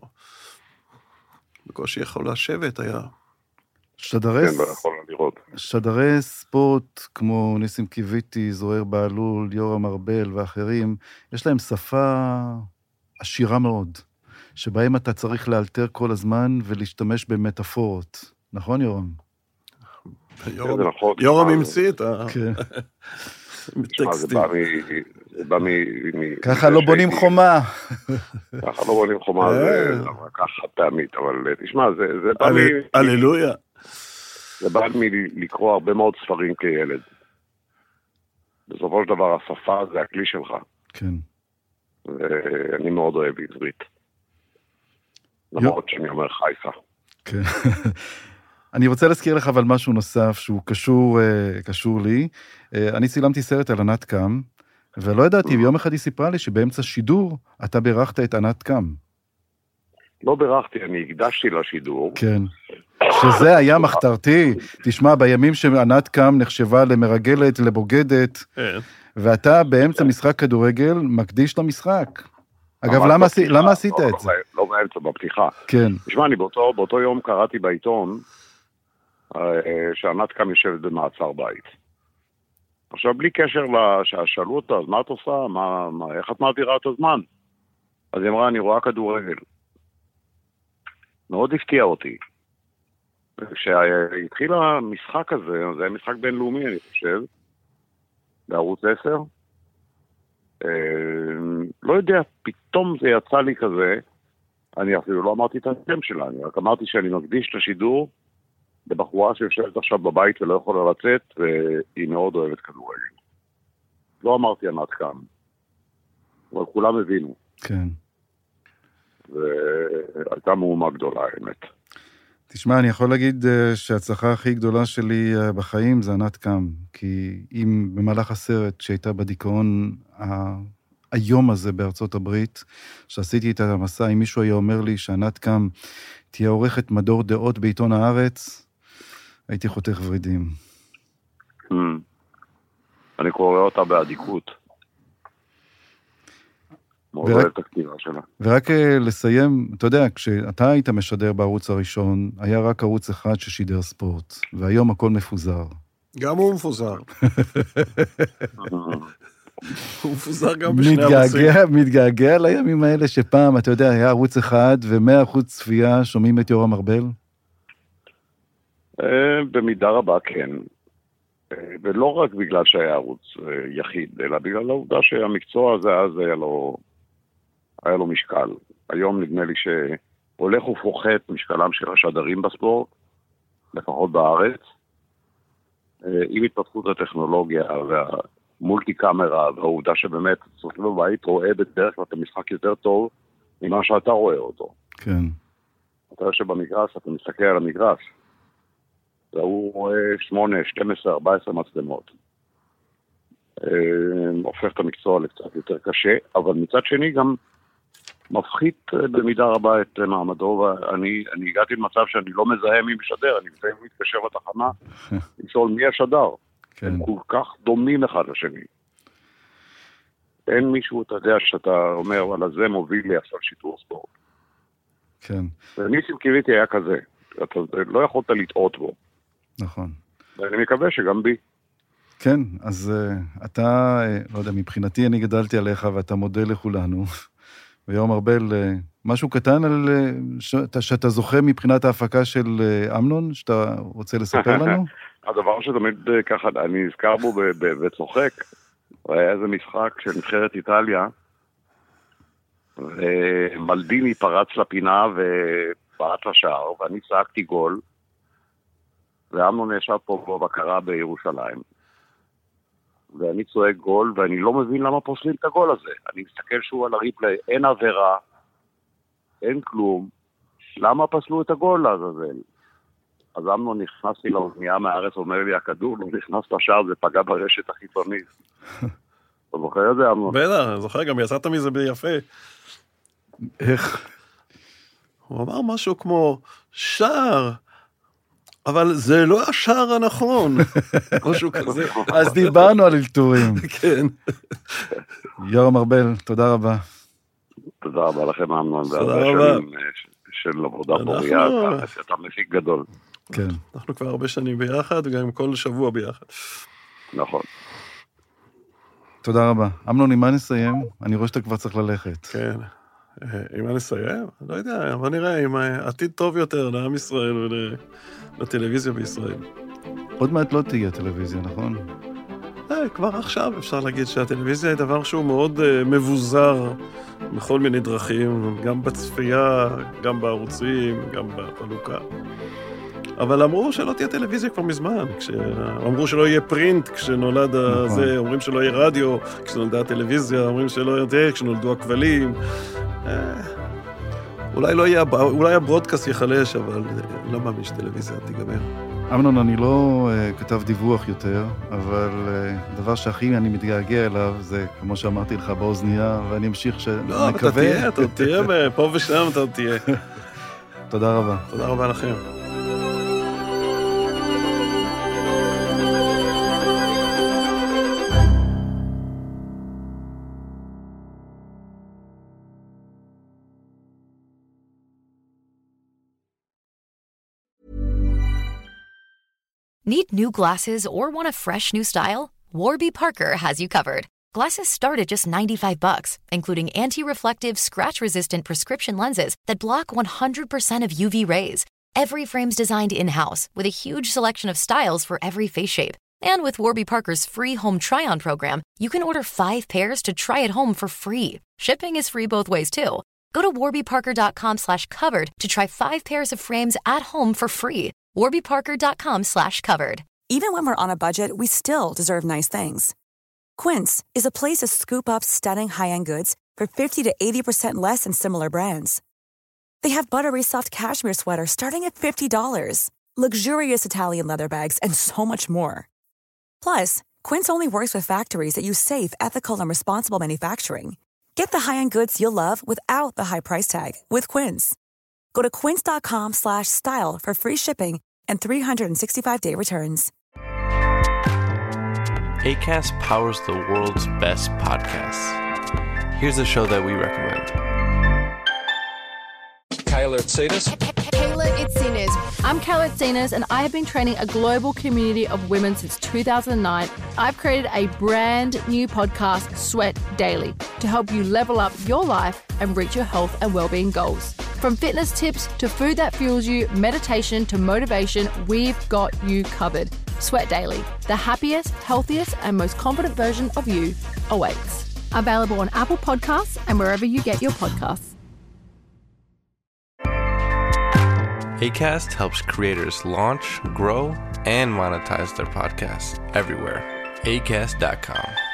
בקושי יכול לשבת, היה... שדרי, כן, לא יכול לראות. שדרי ספורט כמו ניסים קיוויתי, זוהר בעלול, יורם ארבל ואחרים, יש להם שפה עשירה מאוד, שבהם אתה צריך לאלתר כל הזמן ולהשתמש במטאפורות. נכון, יורם? יורם המציא את ה... זה בא מ... ככה לא בונים חומה. ככה לא בונים חומה, זה ככה פעמית, אבל תשמע, זה בא מ... אללויה. זה בא מלקרוא הרבה מאוד ספרים כילד. בסופו של דבר, השפה זה הכלי שלך. כן. ואני מאוד אוהב עברית. למרות שאני אומר חייפה. כן. אני רוצה להזכיר לך אבל משהו נוסף שהוא קשור, קשור לי. אני צילמתי סרט על ענת קם, ולא ידעתי, ויום אחד היא סיפרה לי שבאמצע שידור אתה בירכת את ענת קם. לא בירכתי, אני הקדשתי לשידור. כן. שזה היה מחתרתי. תשמע, בימים שענת קם נחשבה למרגלת, לבוגדת, ואתה באמצע משחק כדורגל מקדיש למשחק. אגב, למה, בפתיחה, למה עשית לא, את זה? לא, לא באמצע, בפתיחה. כן. תשמע, אני באותו, באותו יום קראתי בעיתון, שענת קם יושבת במעצר בית. עכשיו, בלי קשר לשאלו אותה, אז מה את עושה? מה, מה, איך את מעבירה את הזמן? אז היא אמרה, אני רואה כדורגל. מאוד הפתיע אותי. כשהתחיל המשחק הזה, זה היה משחק בינלאומי, אני חושב, בערוץ עשר, לא יודע, פתאום זה יצא לי כזה, אני אפילו לא אמרתי את השם שלה, אני רק אמרתי שאני מקדיש את השידור לבחורה שיושבת עכשיו בבית ולא יכולה לצאת, והיא מאוד אוהבת כדורגל. לא אמרתי ענת קם, אבל כולם הבינו. כן. והייתה מהומה גדולה, האמת. תשמע, אני יכול להגיד שההצלחה הכי גדולה שלי בחיים זה ענת קם, כי אם במהלך הסרט שהייתה בדיכאון היום הזה בארצות הברית, שעשיתי את המסע, אם מישהו היה אומר לי שענת קם תהיה עורכת מדור דעות בעיתון הארץ, הייתי חותך ורידים. אני קורא אותה בעדיקות. ורק, ורק לסיים, אתה יודע, כשאתה היית משדר בערוץ הראשון, היה רק ערוץ אחד ששידר ספורט, והיום הכל מפוזר. גם הוא מפוזר. הוא מפוזר גם בשני ערוצים. מתגעגע לימים האלה שפעם, אתה יודע, היה ערוץ אחד, ומאה אחוז צפייה, שומעים את יורם ארבל? במידה רבה כן. ולא רק בגלל שהיה ערוץ יחיד, אלא בגלל העובדה שהמקצוע הזה אז היה לו... היה לו משקל. היום נדמה לי שהולך ופוחת משקלם של השדרים בספורט, לפחות בארץ. עם התפתחות הטכנולוגיה והמולטי קאמרה, והעובדה שבאמת סוף בבית רואה בדרך כלל את המשחק יותר טוב ממה שאתה רואה אותו. כן. אתה יושב במגרש, אתה מסתכל על המגרש, והוא רואה שמונה, שתים עשרה, ארבע עשרה מצלמות. הופך את המקצוע לקצת יותר קשה, אבל מצד שני גם מפחית במידה רבה את מעמדו, ואני אני הגעתי למצב שאני לא מזהה מי משדר, אני מזהה מי מתקשר לתחנה, לשאול מי השדר. כן. הם כל כך דומים אחד לשני. אין מישהו, אתה יודע, שאתה אומר, אבל זה מוביל לי עכשיו שידור ספורט. כן. וניסים קיוויתי היה כזה, אתה לא יכולת לטעות בו. נכון. ואני מקווה שגם בי. כן, אז uh, אתה, uh, לא יודע, מבחינתי אני גדלתי עליך ואתה מודה לכולנו. ויום ארבל, uh, משהו קטן על uh, ש- שאתה זוכה מבחינת ההפקה של uh, אמנון, שאתה רוצה לספר לנו? הדבר שתמיד uh, ככה, אני נזכר בו ב- ב- וצוחק, היה איזה משחק של נבחרת איטליה, ומלדיני פרץ לפינה ובעט לשער, ואני צעקתי גול, ואמנון ישב פה בבקרה בירושלים. ואני צועק גול, ואני לא מבין למה פוסלים את הגול הזה. אני מסתכל שוב על הריפלי, אין עבירה, אין כלום. למה פסלו את הגול לעזאזל? אז אמנון נכנסתי לאוזנייה מהארץ, אומר לי, הכדור לא נכנס לשער, זה פגע ברשת החיצונית. אתה זוכר את זה, אמנון? בטח, אני זוכר, גם יצאת מזה ביפה. איך? הוא אמר משהו כמו, שער, אבל זה לא השער הנכון. משהו כזה. אז דיברנו על אלתורים. כן. יורם ארבל, תודה רבה. תודה רבה לכם, אמנון. תודה רבה. של עבודה פוריה, אתה מפיק גדול. כן. אנחנו כבר הרבה שנים ביחד, וגם כל שבוע ביחד. נכון. תודה רבה. אמנון, עם מה נסיים? אני רואה שאתה כבר צריך ללכת. כן. עם מה נסיים? לא יודע, אבל נראה, עם עתיד טוב יותר לעם ישראל ולטלוויזיה בישראל. עוד מעט לא תהיה טלוויזיה, נכון? כבר עכשיו אפשר להגיד שהטלוויזיה היא דבר שהוא מאוד מבוזר בכל מיני דרכים, גם בצפייה, גם בערוצים, גם בחלוקה. אבל אמרו שלא תהיה טלוויזיה כבר מזמן, אמרו שלא יהיה פרינט כשנולד הזה, אומרים שלא יהיה רדיו כשנולדה הטלוויזיה, אומרים שלא יהיה כשנולדו הכבלים. אולי לא יהיה, אולי הברודקאסט יחלש, אבל לא מאמין שטלוויזיה תיגמר. אמנון, אני לא uh, כתב דיווח יותר, אבל uh, דבר שהכי אני מתגעגע אליו זה, כמו שאמרתי לך, באוזנייה, ואני אמשיך שנקווה... לא, אתה תהיה, אתה תהיה, פה ושם אתה תהיה. תודה רבה. תודה רבה לכם. Need new glasses or want a fresh new style? Warby Parker has you covered. Glasses start at just ninety-five bucks, including anti-reflective, scratch-resistant prescription lenses that block one hundred percent of U V rays. Every frame's designed in-house with a huge selection of styles for every face shape. And with Warby Parker's free home try-on program, you can order five pairs to try at home for free. Shipping is free both ways, too. Go to warbyparker.com slash covered to try five pairs of frames at home for free. warbyparker.com slash covered. Even when we're on a budget, we still deserve nice things. Quince is a place to scoop up stunning high-end goods for fifty to eighty percent less than similar brands. They have buttery soft cashmere sweaters starting at fifty dollars, luxurious Italian leather bags, and so much more. Plus, Quince only works with factories that use safe, ethical, and responsible manufacturing. Get the high-end goods you'll love without the high price tag with Quince. Go to quince.com slash style for free shipping and three sixty-five day returns. Acast powers the world's best podcasts. Here's a show that we recommend. Kayla Itsinas. Kayla Itsinas. I'm Kayla Itsinas, and I have been training a global community of women since two thousand nine. I've created a brand new podcast, Sweat Daily, to help you level up your life and reach your health and well-being goals. From fitness tips to food that fuels you, meditation to motivation, we've got you covered. Sweat Daily, the happiest, healthiest, and most confident version of you awaits. Available on Apple Podcasts and wherever you get your podcasts. Acast helps creators launch, grow, and monetize their podcasts everywhere. acast dot com.